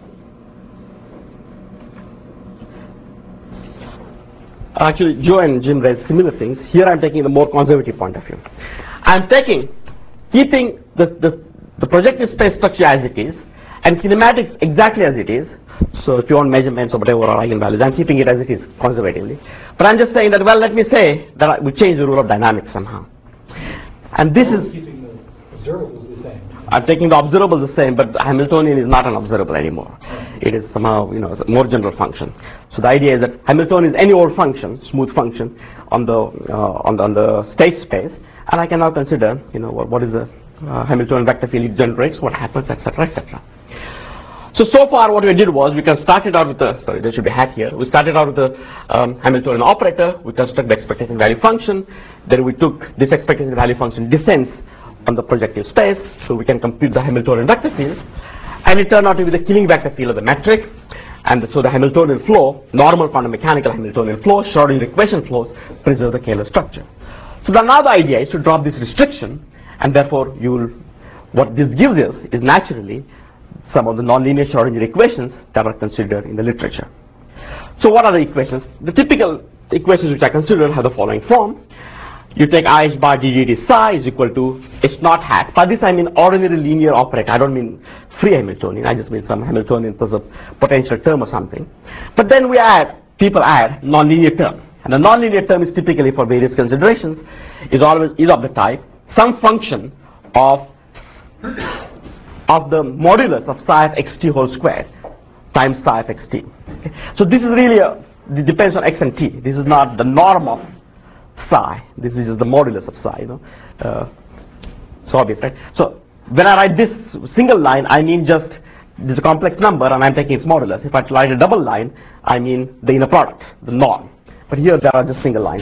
Speaker 2: actually, Joe and Jim raised similar things. Here I'm taking the more conservative point of view. I'm keeping the projective space structure as it is, and kinematics exactly as it is. So if you want measurements or whatever or eigenvalues, I'm keeping it as it is conservatively. But I'm just saying that, well, let me say that we change the rule of dynamics somehow. And this is
Speaker 1: keeping the observables the same.
Speaker 2: I'm taking the observable the same, but the Hamiltonian is not an observable anymore. It is somehow, a more general function. So the idea is that Hamiltonian is any old function, smooth function on the state space, and I can now consider, what is the Hamiltonian vector field it generates, what happens, etc., etc. So far what we did was we started out with there should be a hat here. We started out with the Hamiltonian operator. We constructed the expectation value function. Then we took this expectation value function descends on the projective space, so we can compute the Hamiltonian vector field. And it turned out to be the Killing vector field of the metric. And so the Hamiltonian flow, normal quantum mechanical Hamiltonian flow, Schrodinger equation flows, preserve the Kähler structure. So now the idea is to drop this restriction, and therefore what this gives us is naturally some of the nonlinear Schrodinger equations that are considered in the literature. So what are the equations? The typical equations which I consider have the following form. You take IH bar ddt psi is equal to H naught hat. By this I mean ordinary linear operator. I don't mean free Hamiltonian. I just mean some Hamiltonian plus a potential term or something. But then people add nonlinear term. And the nonlinear term is typically, for various considerations, is of the type some function of the modulus of psi of xt whole squared times psi of xt. Okay. So this is really It depends on x and t. This is not the norm of psi. This is just the modulus of psi. It's obvious, right? So when I write this single line, I mean just this is a complex number and I'm taking its modulus. If I write a double line, I mean the inner product, the norm. But here there are just single lines.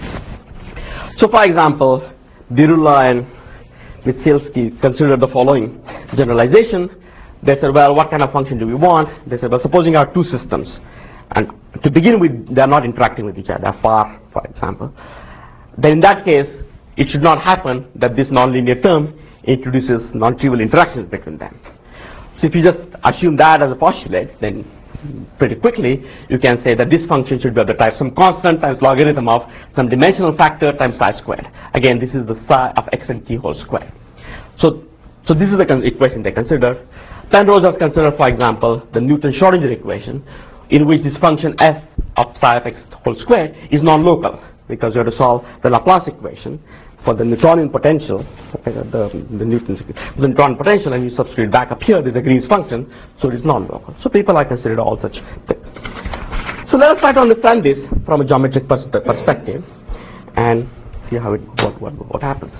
Speaker 2: So for example, Birula and Michalski considered the following generalization. They said, well, what kind of function do we want? They said, well, supposing I have two systems, and to begin with, they are not interacting with each other, they are far, for example. Then in that case, it should not happen that this nonlinear term introduces non-trivial interactions between them. So if you just assume that as a postulate, then pretty quickly you can say that this function should be of the type some constant times logarithm of some dimensional factor times psi squared. Again, this is the psi of x and t whole squared. So this is the equation they consider. Penrose has considered, for example, the Newton-Schrodinger equation, in which this function f of psi of x whole squared is non-local, because you have to solve the Laplace equation for the Newtonian potential, the Newtonian potential, and you substitute back up here, there's a Green's function, so it is non-local. So people have considered all such things. So let us try to understand this from a geometric perspective and see how what happens.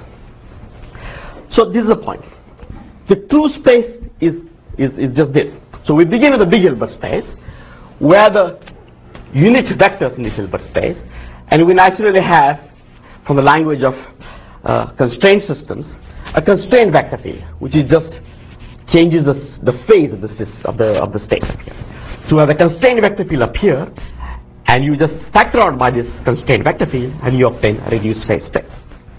Speaker 2: So this is the point. The true space is just this. So we begin with the big Hilbert space, where the unit vectors in this Hilbert space, and we naturally have, from the language of constrained systems, a constrained vector field, which is just changes the phase of the state up here. So we have a constrained vector field up here, and you just factor out by this constrained vector field, and you obtain a reduced phase space.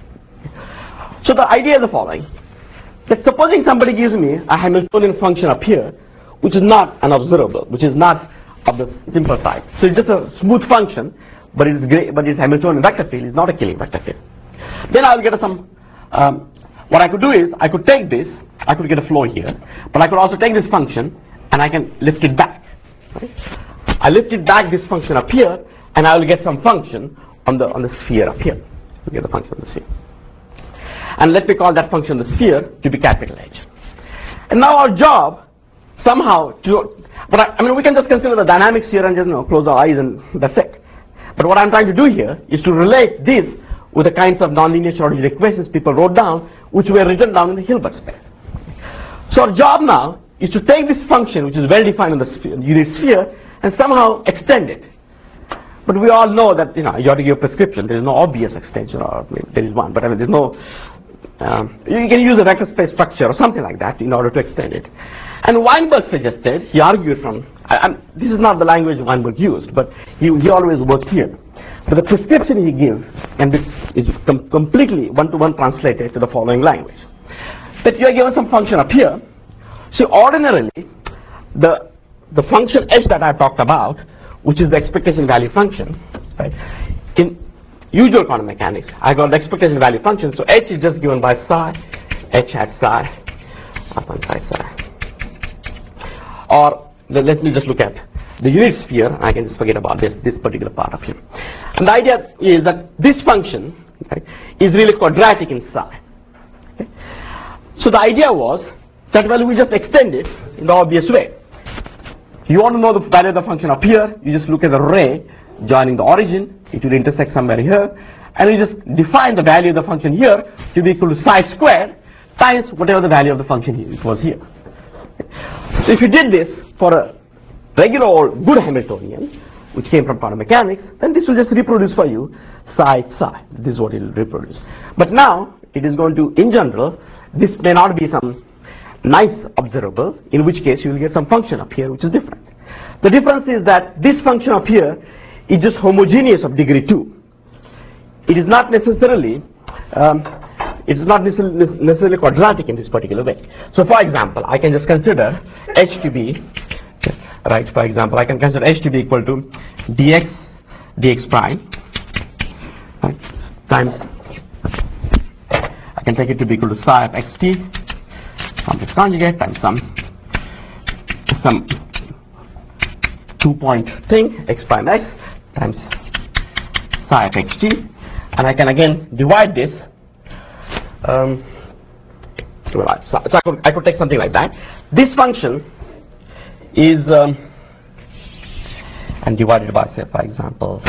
Speaker 2: So the idea is the following: that supposing somebody gives me a Hamiltonian function up here, which is not an observable, which is not of the simple type. So it's just a smooth function, but its Hamiltonian vector field is not a Killing vector field. Then I will get some. What I could do is I could take this. I could get a flow here, but I could also take this function and I can lift it back. Right? I lift it back, this function up here, and I will get some function on the sphere up here. We get the function on the sphere, and let me call that function the sphere to be capital H. And now our job somehow to, but I mean we can just consider the dynamics here and just close our eyes and that's it. But what I'm trying to do here is to relate this with the kinds of nonlinear Schrodinger equations people wrote down, which were written down in the Hilbert space. So our job now is to take this function, which is well defined in the unit sphere, and somehow extend it. But we all know that you have to give a prescription. There is no obvious extension, or maybe there is one, but I mean there's no. You can use a vector space structure or something like that in order to extend it. And Weinberg suggested, he argued from, this is not the language Weinberg used, but he always worked here. But the prescription he gives, and this is completely one-to-one translated to the following language. That you are given some function up here. So ordinarily, the function h that I talked about, which is the expectation value function, right? In usual quantum mechanics, I got the expectation value function, so h is just given by psi, h hat psi, upon psi psi. Or let me just look at the unit sphere, and I can just forget about this particular part of here. And the idea is that this function, right, is really quadratic in psi. Okay? So the idea was that, well, we just extend it in the obvious way. You want to know the value of the function up here, you just look at the ray joining the origin, it will intersect somewhere here, and you just define the value of the function here to be equal to psi squared times whatever the value of the function it was here. So if you did this for a regular old good Hamiltonian, which came from quantum mechanics, then this will just reproduce for you psi psi. This is what it will reproduce. But now it is going to, in general, this may not be some nice observable, in which case you will get some function up here which is different. The difference is that this function up here is just homogeneous of degree 2. It is not necessarily necessarily quadratic in this particular way. So for example, I can just consider h to be, right, for example, I can consider h to be equal to dx prime, right, times, I can take it to be equal to psi of xt complex conjugate times some 2-point thing, x prime x, times psi of xt, and I can again divide this. So I could take something like that. This function is and divided by, say, for example,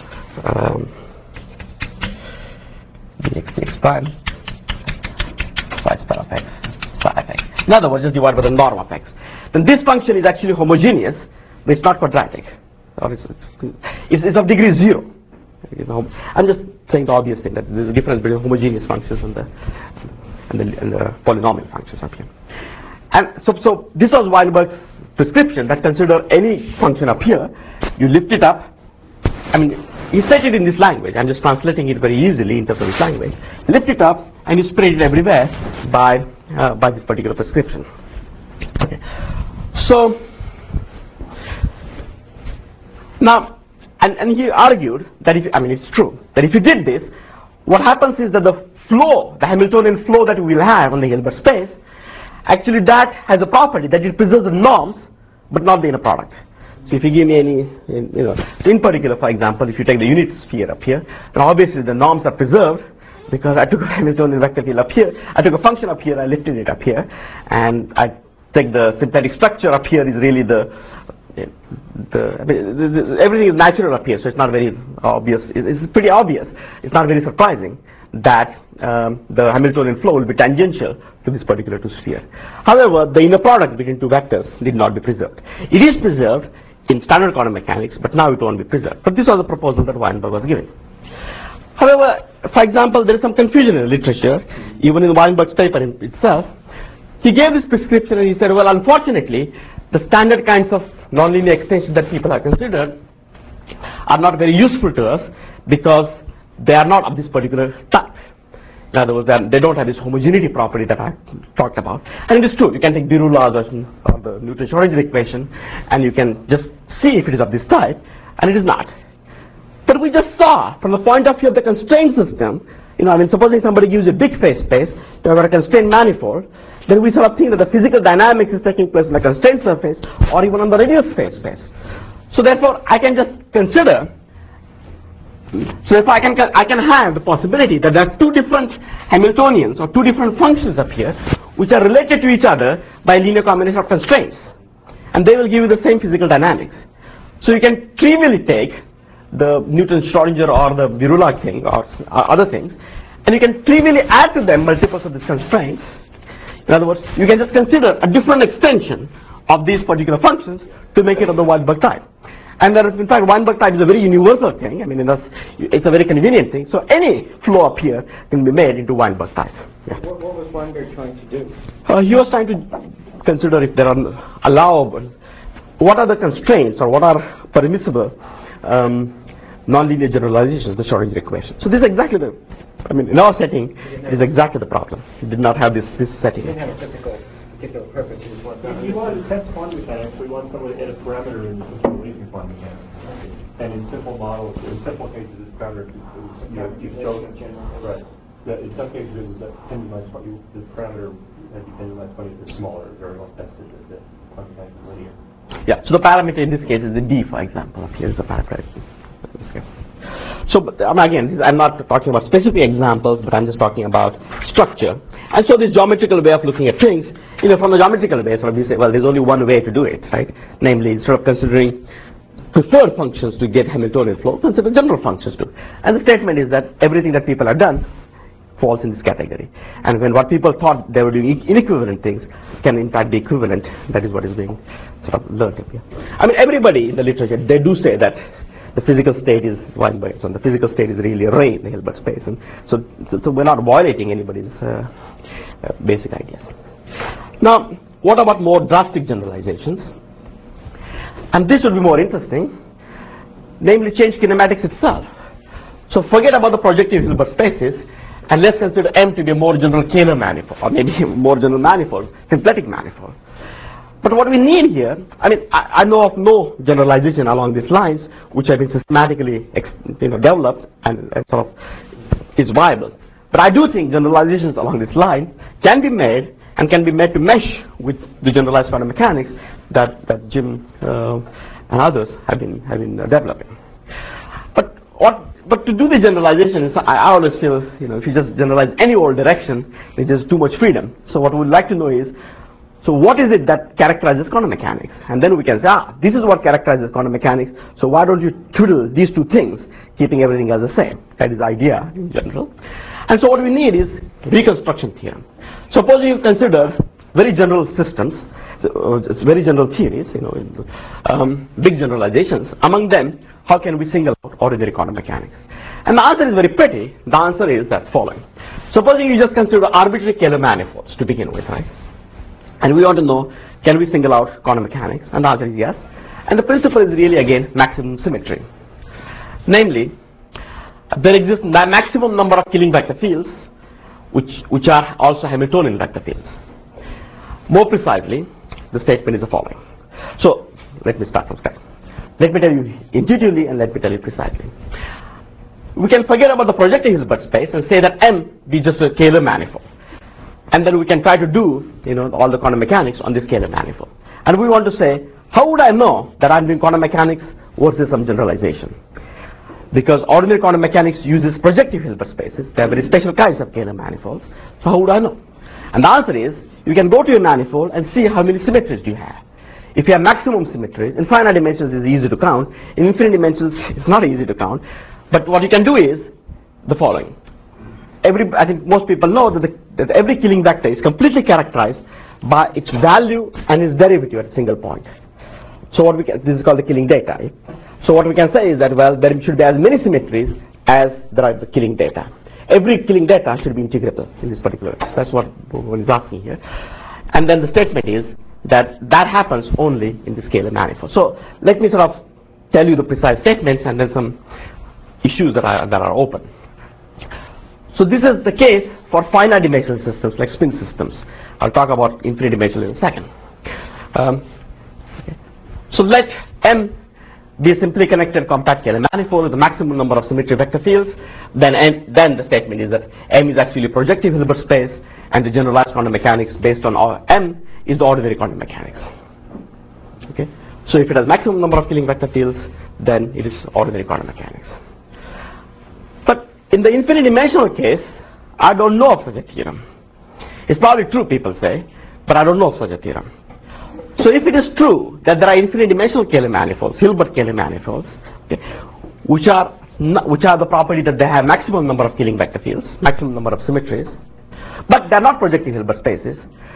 Speaker 2: dx prime psi star of x psi of x. In other words, just divide by the norm of x. Then this function is actually homogeneous, but it's not quadratic. Or it's of degree 0. I'm just saying the obvious thing, that there's a difference between homogeneous functions and the polynomial functions up here. And so this was Weinberg's prescription, that consider any function up here, you lift it up. I mean, he said it in this language. I'm just translating it very easily in terms of this language. Lift it up and you spread it everywhere by this particular prescription. Okay. So now, and he argued that if, I mean, it's true that if you did this, what happens is that the flow, the Hamiltonian flow that we will have on the Hilbert space, actually that has a property that it preserves the norms but not the inner product. So if you give me any, so in particular, for example, if you take the unit sphere up here, then obviously the norms are preserved because I took a Hamiltonian vector field up here, I took a function up here, I lifted it up here, and I take the symplectic structure up here is really everything is natural up here, so it's not very obvious. It's pretty obvious. It's not very surprising that the Hamiltonian flow will be tangential to this particular two sphere. However, the inner product between two vectors did not be preserved. It is preserved in standard quantum mechanics, but now it won't be preserved. But this was the proposal that Weinberg was giving. However, for example, there is some confusion in the literature, even in Weinberg's paper itself. He gave this prescription and he said, well, unfortunately, the standard kinds of nonlinear extensions that people have considered are not very useful to us because they are not of this particular type. In other words, they don't have this homogeneity property that I talked about. And it is true, you can take Birula's or the Newton-Schrödinger equation and you can just see if it is of this type, and it is not. But we just saw, from the point of view of the constraint system, I mean, supposing somebody gives you a big phase space, you have got a constrained manifold, then we sort of think that the physical dynamics is taking place on the constraint surface or even on the reduced phase space. So therefore, I can just consider, so if I can have the possibility that there are two different Hamiltonians or two different functions up here which are related to each other by a linear combination of constraints, and they will give you the same physical dynamics. So you can trivially take the Newton-Schrödinger or the Birula thing or other things, and you can trivially add to them multiples of these constraints. In other words, you can just consider a different extension of these particular functions to make it of the Weinberg type. And there is, in fact, Weinberg type is a very universal thing. I mean, it's a very convenient thing. So any flow up here can be made into Weinberg type. Yeah.
Speaker 4: What was Weinberg trying to do?
Speaker 2: He was trying to consider if there are allowable, what are the constraints or what are permissible nonlinear generalizations of the Schrödinger equation. So this is exactly the, I mean, in our setting, it is exactly the problem. We did not have this setting.
Speaker 4: You didn't have a particular purpose.
Speaker 3: If you want to test quantum mechanics, we want someone to add a parameter in the system in quantum mechanics. And in simple models, in simple cases, this parameter you show, right. In some cases, it was 10 to the minus 20. The parameter had to be 10 to the minus 20 is smaller, very well tested that quantum mechanics is linear.
Speaker 2: Yeah. So the parameter in this case is the d, for example. Up here is the parameter. Okay. So again, I'm not talking about specific examples, but I'm just talking about structure. And so this geometrical way of looking at things, from the geometrical way, sort of we say, well, there's only one way to do it, right? Namely, instead of considering preferred functions to get Hamiltonian flow, consider general functions too. And the statement is that everything that people have done falls in this category. And when what people thought they were doing inequivalent things can in fact be equivalent, that is what is being sort of learned here. I mean, everybody in the literature, they do say that the physical state is Weinberg, and the physical state is really a ray in the Hilbert space, and so we're not violating anybody's basic ideas. Now, what about more drastic generalizations? And this would be more interesting, namely change kinematics itself. So forget about the projective Hilbert spaces, and let's consider M to be a more general Kähler manifold, or maybe more general manifold, symplectic manifold. But what we need here, I mean, I know of no generalization along these lines which have been systematically developed and sort of is viable. But I do think generalizations along this line can be made and can be made to mesh with the generalized quantum mechanics that Jim and others have been developing. But to do the generalization, I always feel, if you just generalize any old direction, there's too much freedom. So what we'd like to know is, So what is it that characterizes quantum mechanics? And then we can say, this is what characterizes quantum mechanics, so why don't you twiddle these two things, keeping everything as the same? That is the idea in general. And so what we need is reconstruction theorem. Supposing you consider very general systems, it's very general theories, big generalizations. Among them, how can we single out ordinary quantum mechanics? And the answer is very pretty. The answer is as following. Supposing you just consider arbitrary Kähler manifolds to begin with, right? And we want to know, can we single out quantum mechanics? And the answer is yes. And the principle is really, again, maximum symmetry. Namely, there exists a maximum number of Killing vector fields, which are also Hamiltonian vector fields. More precisely, the statement is the following. So, let me start from scratch. Let me tell you intuitively and let me tell you precisely. We can forget about the projective Hilbert space and say that M be just a Kähler manifold. And then we can try to do, all the quantum mechanics on this Kähler manifold. And we want to say, how would I know that I'm doing quantum mechanics versus some generalization? Because ordinary quantum mechanics uses projective Hilbert spaces. They are very special kinds of Kähler manifolds. So how would I know? And the answer is, you can go to your manifold and see how many symmetries do you have. If you have maximum symmetries, in finite dimensions it's easy to count. In infinite dimensions it's not easy to count. But what you can do is the following. I think most people know that every Killing vector is completely characterized by its value and its derivative at a single point. So this is called the Killing data. So what we can say is that, well, there should be as many symmetries as there are the Killing data. Every Killing data should be integrable in this particular case. That's what one is asking here. And then the statement is that happens only in the Kähler manifold. So let me sort of tell you the precise statements and then some issues that are open. So this is the case for finite dimensional systems like spin systems. I'll talk about infinite dimensional in a second. So let M be a simply connected compact Kähler manifold with the maximum number of symmetry vector fields. Then the statement is that M is actually a projective Hilbert space, and the generalized quantum mechanics based on M is the ordinary quantum mechanics. Okay. So if it has maximum number of Killing vector fields, then it is ordinary quantum mechanics. But in the infinite dimensional case, I don't know of such a theorem. It's probably true, people say, but I don't know of such a theorem. So if it is true that there are infinite dimensional Kähler manifolds, Hilbert Kähler manifolds, okay, which are the property that they have maximum number of Killing vector fields, maximum number of symmetries, but they're not projective Hilbert spaces,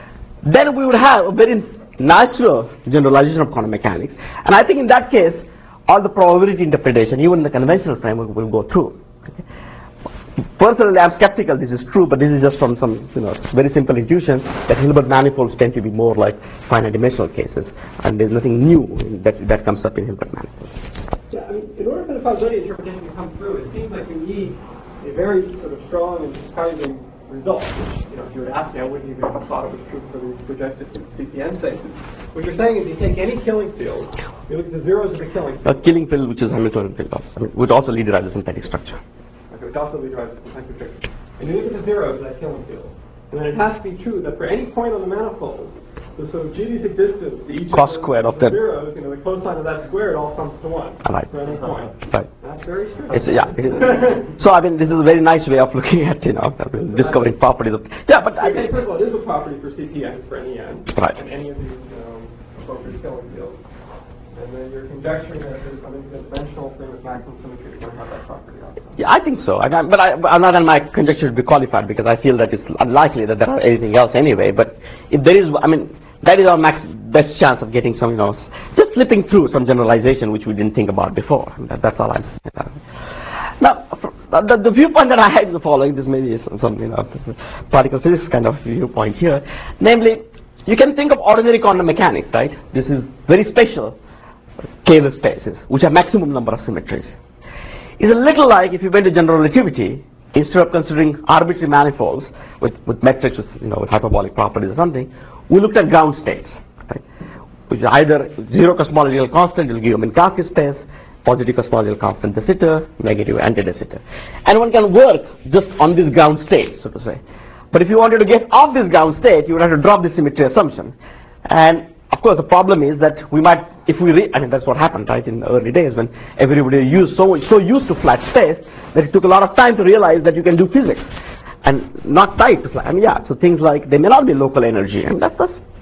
Speaker 2: then we would have a very natural generalization of quantum mechanics. And I think in that case, all the probability interpretation, even the conventional framework, will go through. Okay. Personally, I'm skeptical this is true, but this is just from some very simple intuition that Hilbert manifolds tend to be more like finite dimensional cases, and there's nothing new that comes up in Hilbert manifolds.
Speaker 4: Yeah, I mean, in order for the probability interpretation to come through, it seems like we need a very sort of strong and surprising result. If you were to ask me, I wouldn't even have thought it was true for these projected CPN spaces. What you're saying is you take any Killing field, you look at the zeros of the Killing field.
Speaker 2: A Killing field, which is Hamiltonian field, would also lead to a synthetic structure.
Speaker 4: Okay, which also lead to a synthetic structure. And you look at the zeros of that Killing field. And then it has to be true that for any point on the manifold, the sort of geodesic distance to each
Speaker 2: cos squared of
Speaker 4: the zeros, the cosine of that squared all comes to 1.
Speaker 2: Right.
Speaker 4: For any point.
Speaker 2: Right.
Speaker 4: That's very true.
Speaker 2: It is. So I mean, this is a very nice way of looking at discovering properties of. Yeah, but
Speaker 4: first of all, it is a property for CPN for any n.
Speaker 2: Right.
Speaker 4: And any of these appropriate Killing fields. And then you're conjecturing that there's some dimensional thing with maximum symmetry is going to have that property also.
Speaker 2: Yeah, I think so. But my conjecture should be qualified because I feel that it's unlikely that there are anything else anyway. But if there is, that is our best chance of getting some, just slipping through some generalization which we didn't think about before. That's all I'm saying. Now, the viewpoint that I had is the following. This may be some, particle physics kind of viewpoint here. Namely, you can think of ordinary quantum mechanics, right? This is very special Kähler spaces, which have maximum number of symmetries. It's a little like if you went to general relativity, instead of considering arbitrary manifolds with metrics with hyperbolic properties or something, we looked at ground states, right? Which is either zero cosmological constant, will give a Minkowski space, positive cosmological constant de Sitter, negative anti de Sitter. And one can work just on this ground state, so to say. But if you wanted to get off this ground state, you would have to drop the symmetry assumption. And of course, the problem is that we might, that's what happened, right, in the early days when everybody so used to flat space that it took a lot of time to realize that you can do physics and not tied to flat. So things like, they may not be local energy, and that's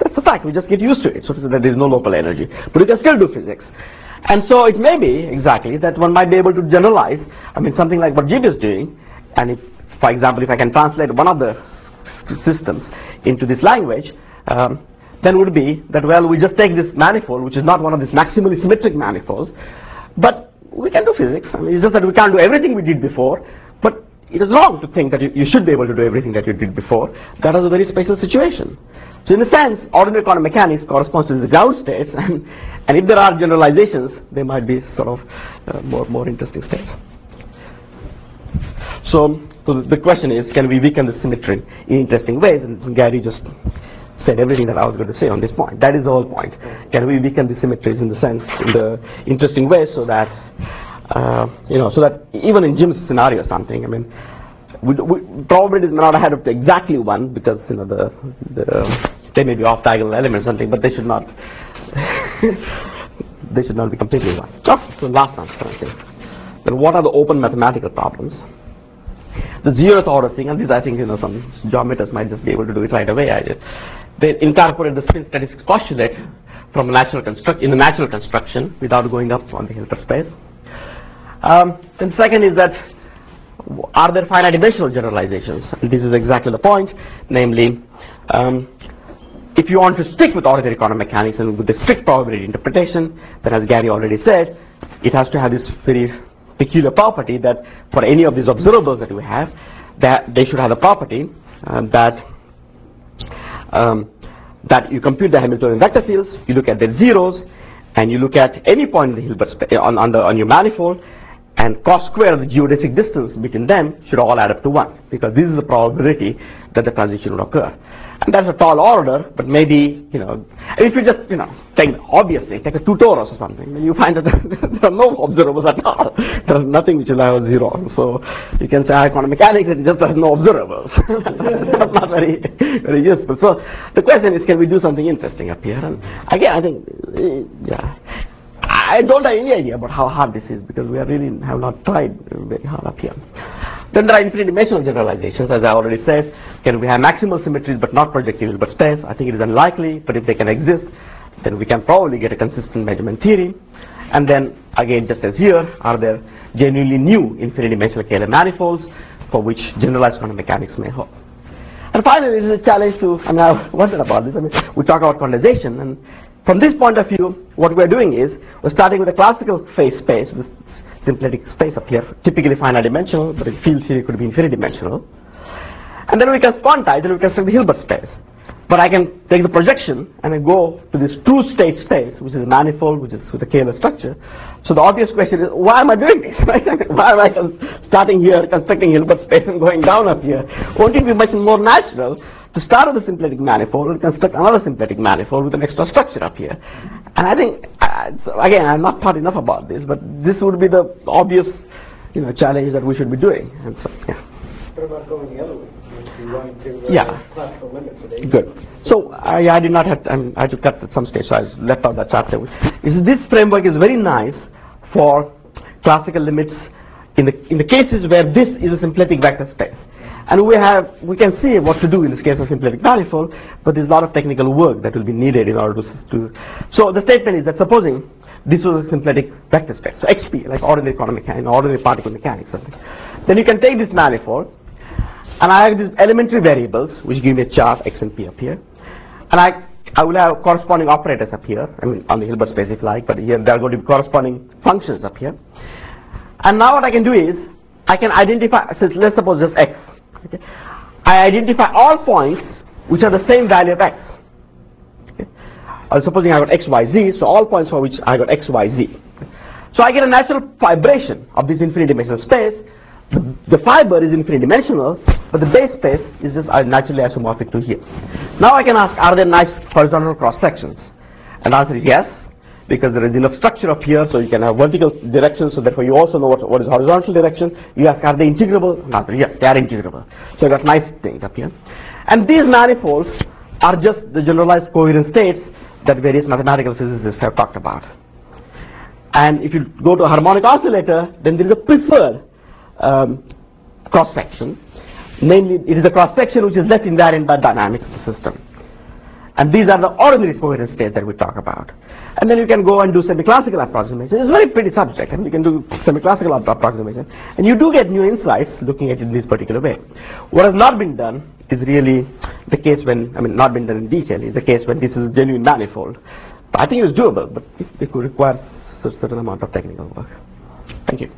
Speaker 2: That's a fact. We just get used to it. So that there is no local energy. But we can still do physics. And so it may be exactly that one might be able to generalize, something like what Jib is doing. And if, for example, if I can translate one of the systems into this language, then would be that, well, we just take this manifold, which is not one of these maximally symmetric manifolds, but we can do physics. It's just that we can't do everything we did before, but it is wrong to think that you should be able to do everything that you did before. That is a very special situation. So in a sense, ordinary quantum mechanics corresponds to the ground states, and if there are generalizations, they might be sort of more interesting states. So the question is, can we weaken the symmetry in interesting ways? And Gary just said everything that I was going to say on this point. That is the whole point. Can we weaken the symmetries in the interesting ways so that so that even in Jim's scenario or something, probabilities may not add up to exactly 1 because they may be off diagonal elements or something, but they should not they should not be completely 1. So last transparency. Then what are the open mathematical problems? The 0th order thing, and this I think some geometers might just be able to do it right away. They incorporate the spin statistics postulate from a natural in a natural construction without going up on the Hilbert space. Then second is that, are there finite dimensional generalizations? And this is exactly the point, namely, if you want to stick with ordinary quantum mechanics and with the strict probability interpretation, then as Gary already said, it has to have this very peculiar property that for any of these observables that we have, that they should have the property that you compute the Hamiltonian vector fields, you look at their zeros, and you look at any point in the Hilbert space on your manifold, and cos square of the geodesic distance between them should all add up to 1, because this is the probability that the transition would occur. And that's a tall order, but maybe, if you just, take a 2 torus or something, then you find that there are no observables at all. There is nothing which will have a 0. So you can say quantum mechanics, it just has no observables. That's not very, very useful. So the question is, can we do something interesting up here? And again, I think, I don't have any idea about how hard this is, because we have not tried very hard up here. Then there are infinite dimensional generalizations, as I already said. Can we have maximal symmetries but not projective Hilbert space? I think it is unlikely, but if they can exist, then we can probably get a consistent measurement theory. And then, again, just as here, are there genuinely new infinite dimensional Kähler manifolds for which generalized quantum mechanics may hold? And finally, this is a challenge to, I wondered about this. We talk about quantization, and from this point of view, what we're doing is, we're starting with a classical phase space, this symplectic space up here, typically finite dimensional, but in field theory it could be infinite dimensional. And then we can quantize and we can construct the Hilbert space. But I can take the projection and then go to this true state space, which is a manifold, which is with a Kähler structure. So the obvious question is, why am I doing this? Right? Why am I starting here, constructing Hilbert space and going down up here? Won't it be much more natural to start with a symplectic manifold and construct another symplectic manifold with an extra structure up here? And I think, again, I'm not thought enough about this, but this would be the obvious, challenge that we should be doing. And so,
Speaker 4: What about going the other way? Going to classical limits of H?
Speaker 2: Good. So I did not have, I had to cut at some stage, so I left out that chapter. This framework is very nice for classical limits in the cases where this is a symplectic vector space. And we can see what to do in this case of symplectic manifold, but there's a lot of technical work that will be needed in order to. So the statement is that supposing this was a symplectic vector space, so XP, like ordinary quantum mechanics, ordinary particle mechanics, something. Then you can take this manifold, and I have these elementary variables which give me a chart X and P up here, and I will have corresponding operators up here, on the Hilbert space if you like, but here there are going to be corresponding functions up here. And now what I can do is, I can identify, so let's suppose just X. Okay. I identify all points which are the same value of X. Okay. Supposing I got X, Y, Z, so all points for which I got X, Y, Z. So I get a natural fibration of this infinite dimensional space. The fiber is infinite dimensional, but the base space is just naturally isomorphic to here. Now I can ask, are there nice horizontal cross sections? And the answer is yes, because there is enough structure up here, so you can have vertical directions, so therefore you also know what is horizontal direction. You ask, are they integrable? And answer, yes, they are integrable. So you got nice things up here. And these manifolds are just the generalized coherent states that various mathematical physicists have talked about. And if you go to a harmonic oscillator, then there is a preferred cross section. Namely, it is a cross section which is less invariant by dynamics of the system. And these are the ordinary coherent states that we talk about. And then you can go and do semi-classical approximation. It's a very pretty subject. I mean, you can do semi-classical approximation. And you do get new insights looking at it in this particular way. What has not been done is really the case when, I mean, not been done in detail, is the case when this is a genuine manifold. But I think it's doable, but it could require a certain amount of technical work. Thank you.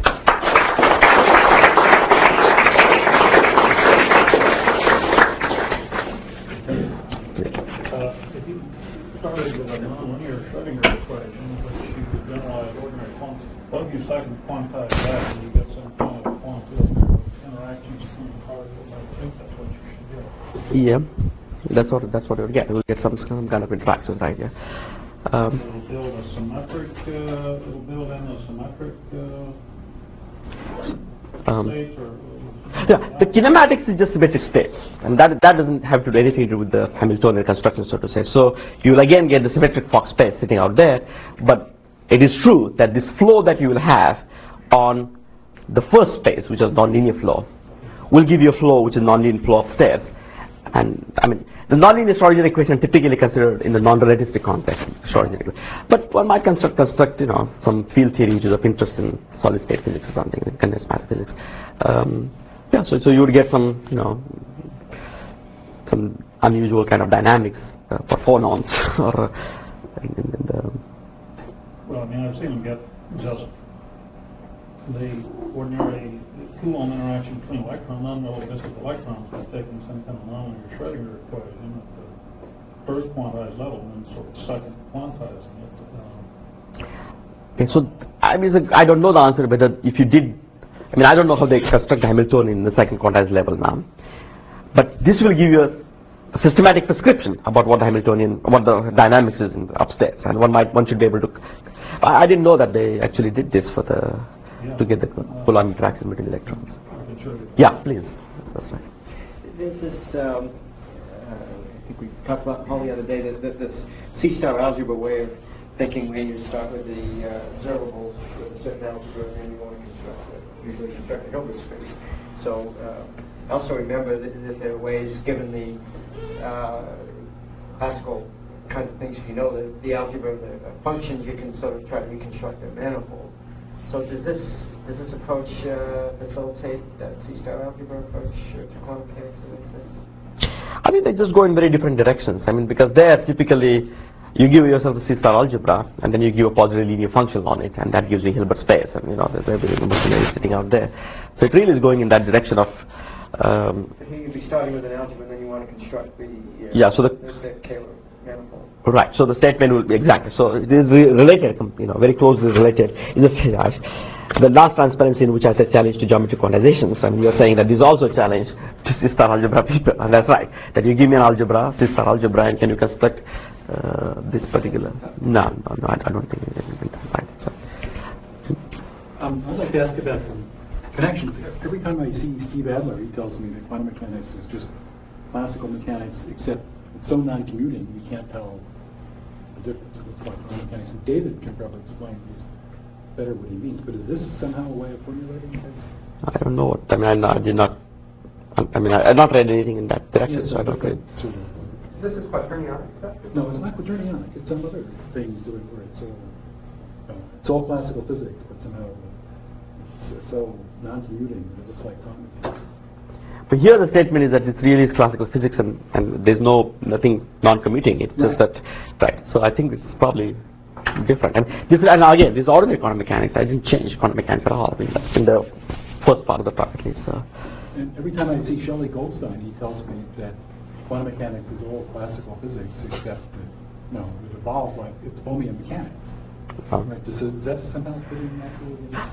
Speaker 5: If you started with a nonlinear Schrodinger equation, which you could generalize ordinary quantities, what if you second quantize that and you get some kind of quantity interactions between particles? I think that's what you should do.
Speaker 2: Yeah, that's what we'll get. We'll get some kind of interactions right here.
Speaker 5: It'll build a symmetric. It'll build in a symmetric state, or
Speaker 2: yeah, the kinematics is just symmetric states, and that doesn't have to do anything to do with the Hamiltonian construction, so to say. So you'll again get the symmetric Fock space sitting out there, but it is true that this flow that you will have on the first space, which is nonlinear flow, will give you a flow which is nonlinear flow upstairs. And I mean, the nonlinear Schrodinger equation typically considered in the non-relativistic context, Schrodinger equation. But one might construct some field theory which is of interest in solid state physics or something, in condensed matter physics. Yeah, so you would get some, some unusual kind of dynamics for phonons, or
Speaker 5: well, I mean, I've seen them get just the ordinary Coulomb interaction between electrons, non-relativistic electrons, by taking some kind of nonlinear Schrodinger equation at the first quantized level and then sort of second quantizing it.
Speaker 2: okay, so I don't know the answer, but if you did, I mean, I don't know how they construct the Hamiltonian in the second quantized level now, but this will give you a systematic prescription about what the Hamiltonian, what the dynamics is in the upstairs, and one should be able to. I didn't know that they actually did this for to get the Coulomb interaction between electrons. Yeah, please. That's right.
Speaker 6: There's this, I think we talked about Paul the other day, that this C-star algebra way of thinking where you start with the observables with a certain algebra and then you want to construct a Hilbert space. So I also remember that there are ways, given the classical kinds of things, the algebra, the functions, you can sort of try to reconstruct a manifold. So does this approach facilitate that C-star algebra approach to quantum mechanics?
Speaker 2: I mean, they just go in very different directions. I mean, because there typically you give yourself a C-star algebra and then you give a positive linear function on it, and that gives you Hilbert space, and there's every number sitting out there. So it really is going in that direction of.
Speaker 6: Here you'd be starting with an algebra, and then you want to construct the
Speaker 2: the
Speaker 6: Kähler manifold.
Speaker 2: Right. So the statement will be exactly. So it is related, very closely related. The last transparency in which I said challenge to geometric quantizations, and you are saying that this is also a challenge to C-star algebra people, and that's right. That you give me an algebra, C-star algebra, and can you construct this particular? No, I don't think it is right. So.
Speaker 1: I'd like to ask about connections. Every time I see Steve Adler, he tells me that quantum mechanics is just classical mechanics, except it's so non-commuting you can't tell the difference. It looks like quantum mechanics. And David can probably explain better what he means. But is this somehow a way of formulating this?
Speaker 2: I don't know. I mean, I did not. I mean, I have not read anything in that direction,
Speaker 1: Yes,
Speaker 2: so I don't read.
Speaker 4: This is quaternionic stuff?
Speaker 1: No, it's not quaternionic. It's some other things doing where it's all classical physics, but somehow it's so non-commuting that it looks like quantum mechanics.
Speaker 2: But here the statement is that it really is classical physics, and there's nothing non-commuting. It's just that, right. So I think it's probably different. And again, this is ordinary quantum mechanics. I didn't change quantum mechanics at all. I mean, that's in the first part of the talk at least.
Speaker 1: And every time I see Shelley Goldstein, he tells me that quantum mechanics is all classical physics, except that, it evolves like it's Bohmian mechanics. Right. Does that somehow fit in that?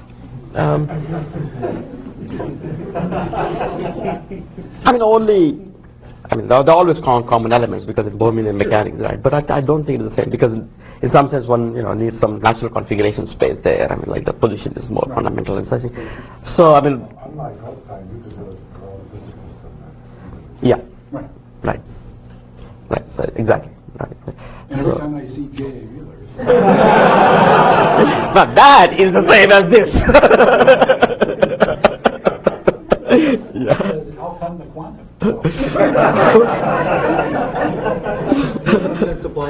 Speaker 2: there are always common elements because in Bohmian mechanics, right? But I don't think it's the same, because in some sense one needs some natural configuration space there. I mean, like the position is more fundamental and such. So I mean,
Speaker 7: unlike outside, you could do it for all the physical stuff.
Speaker 2: Yeah.
Speaker 1: Right.
Speaker 2: Right. So exactly. Right.
Speaker 1: And every time I see J.A. Wheeler.
Speaker 2: But that is the same as this.
Speaker 1: How come the quantum?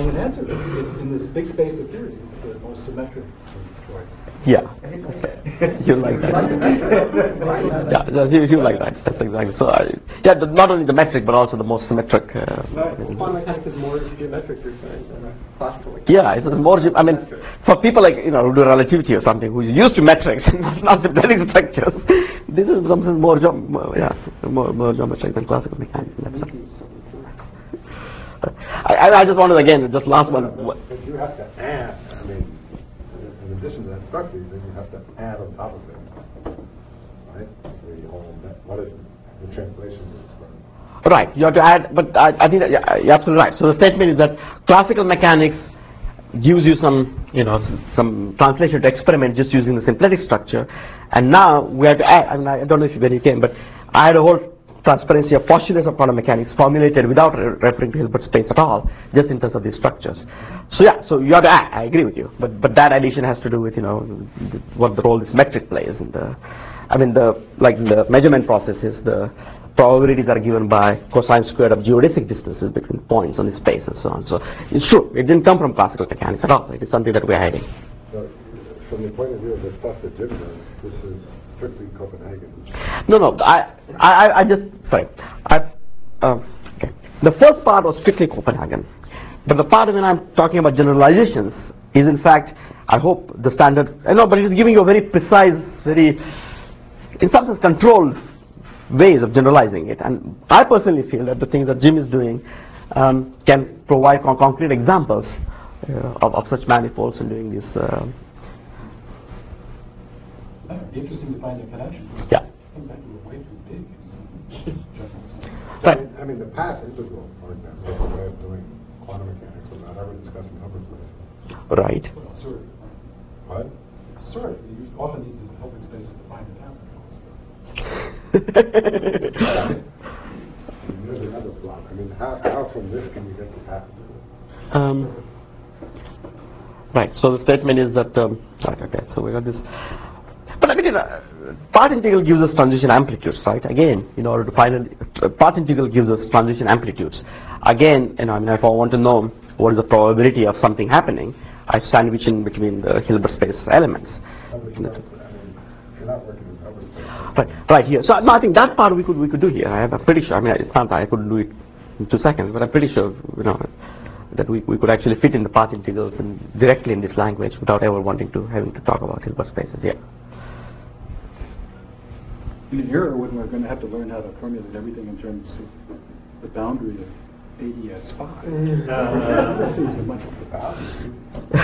Speaker 1: find an answer in this big space of theory, the most symmetric choice.
Speaker 2: Yeah. You like that. Yeah, you like that. That's exactly. So, not only the metric, but also the most symmetric.
Speaker 4: Quantum mechanics is more geometric, you're saying, than classical mechanics.
Speaker 2: Yeah, it's more. I mean, for people like who do relativity or something, who's used to metrics, not symplectic structures, this is something more geometric than classical mechanics. I just wanted again, just last one.
Speaker 7: But you have to add. I mean, in addition to that structure, then you have to add on top of it, right? The whole what is the translation is.
Speaker 2: Right, you have to add, but I think that, you're absolutely right. So the statement is that classical mechanics gives you some, some translation to experiment just using the symplectic structure, and now we have to add. I mean, I don't know if when you came, but I had a whole transparency of postulates of quantum mechanics formulated without referring to Hilbert space at all, just in terms of these structures. So yeah, so you have to add. I agree with you, but that addition has to do with what the role this metric plays in the. I mean, the measurement processes, the probabilities are given by cosine squared of geodesic distances between points on the space and so on. So it's true, it didn't come from classical mechanics at all. It is something that we're hiding.
Speaker 7: So from the point of view of the stuff that Jim does, this is strictly Copenhagen.
Speaker 2: No, I just, sorry. Okay. The first part was strictly Copenhagen. But the part when I'm talking about generalizations is in fact, I hope the standard, but it is giving you a very precise, very, in some sense controlled ways of generalizing it. And I personally feel that the things that Jim is doing can provide concrete examples of such manifolds and doing this.
Speaker 1: It'd be interesting to find a connection.
Speaker 2: Yeah.
Speaker 1: Things like were way too big.
Speaker 2: Right.
Speaker 7: I mean, the path integral, for example, is a way of doing quantum mechanics without ever discussing Hilbert space.
Speaker 2: Right.
Speaker 1: Well, sort of.
Speaker 7: What?
Speaker 1: Sort of. You often need the Hilbert spaces to find the path integrals.
Speaker 7: There's another block. I mean, how from this can you get the path integral?
Speaker 2: Right. So the statement is that. Right. Okay. So we got this. But I mean, path integral gives us transition amplitudes, right? Again, in order to find path integral gives us transition amplitudes. Again, I mean, if I want to know what is the probability of something happening, I sandwich in between the Hilbert space elements.
Speaker 7: You're not working in Hilbert space.
Speaker 2: Right here. So no, I think that part we could do here. I'm pretty sure. I mean, it's not that I couldn't do it in 2 seconds, but I'm pretty sure, that we could actually fit in the path integrals and directly in this language without ever having to talk about Hilbert spaces. Yeah.
Speaker 1: In here, when we're going to have to learn how to formulate everything in terms of the boundary of ADS5. That seems a much of the boundary.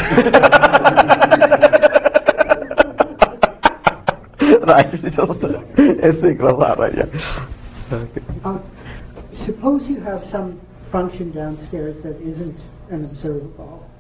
Speaker 2: Right. Yeah. Okay.
Speaker 8: Suppose you have some function downstairs that isn't an observable.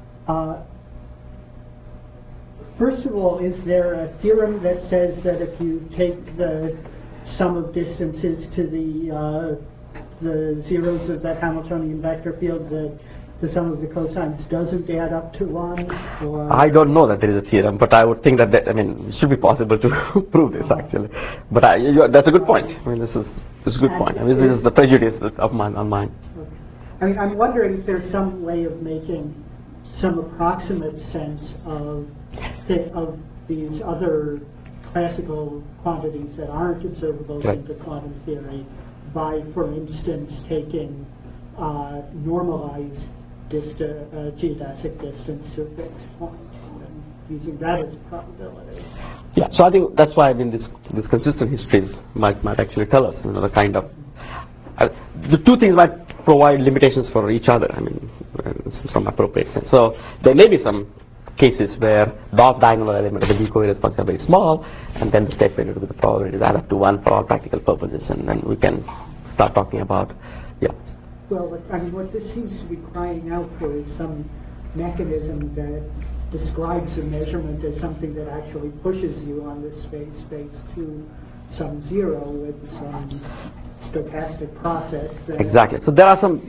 Speaker 8: First of all, is there a theorem that says that if you take the sum of distances to the zeros of that Hamiltonian vector field, that the sum of the cosines doesn't add up to 1? Or
Speaker 2: I don't know that there is a theorem, but I would think that it should be possible to prove this actually. But that's a good point. I mean, this is a good point. I mean, this is the prejudice of mine on mine.
Speaker 8: Okay. I mean, I'm wondering if there's some way of making some approximate sense of these other classical quantities that aren't observable
Speaker 2: right.
Speaker 8: into quantum theory by, for instance, taking normalized geodesic distance to a fixed point and using that as a probability.
Speaker 2: Yeah, so I think that's why this consistent histories might actually tell us the kind of the two things might provide limitations for each other. I mean, in some appropriate sense. So there may be some cases where the off-diagonal element of the d-covariance function are very small, and then the statement with the probabilities add up to 1 for all practical purposes, and then we can start talking about, yeah.
Speaker 8: Well, I mean, what this seems to be crying out for is some mechanism that describes a measurement as something that actually pushes you on this space to some zero with some stochastic process.
Speaker 2: Exactly. So there are some.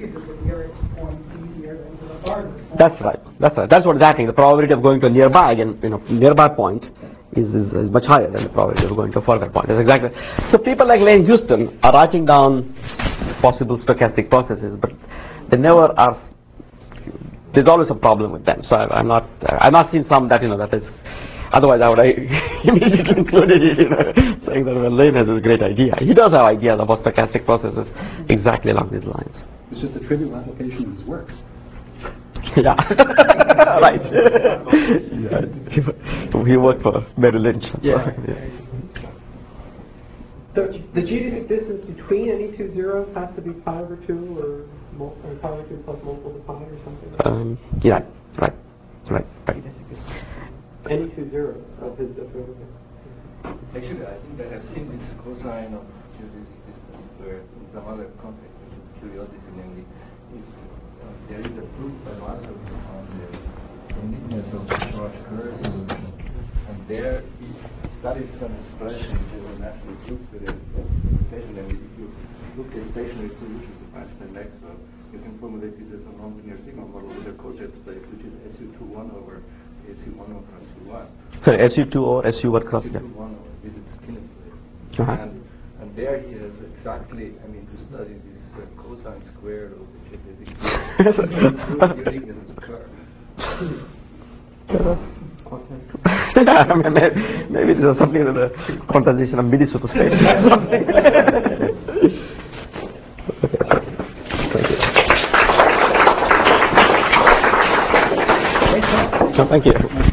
Speaker 2: That's right. That's what is happening. The probability of going to a nearby nearby point is much higher than the probability of going to a further point. That's exactly. So people like Lane Houston are writing down possible stochastic processes, but they never are there's always a problem with them. So I've not seen some that, that is, otherwise I would immediately included it, saying that Lane has a great idea. He does have ideas about stochastic processes exactly along these lines.
Speaker 1: It's just a trivial application of his work.
Speaker 2: Yeah, right. Yeah. He worked for Merrill Lynch.
Speaker 4: Yeah. So the geodesic distance between any two zeros has to be pi over 2 or pi over 2 plus multiple to pi or something?
Speaker 2: Yeah, right.
Speaker 4: Any two zeros of his
Speaker 9: Actually, I think I have seen this cosine of geodesic distance where in some other context, which is curiosity, namely, if there is a proof by Marshall on the uniqueness of the short Kerr solution, and there he studies some expression which is a natural proof to the station. And if you look at stationary solutions of Einstein Maxwell, you can formulate this as a nonlinear sigma model with a coset space, which is SU21 over SU1 over SU1.
Speaker 2: So SU2 or SU1 cross.
Speaker 9: SU1 over with its Skinner space. And there he has exactly, to study this cosine squared of the geodesic uniqueness of Kerr.
Speaker 2: Maybe this is something with the quantization of mini superspace. Thank you. Thank you.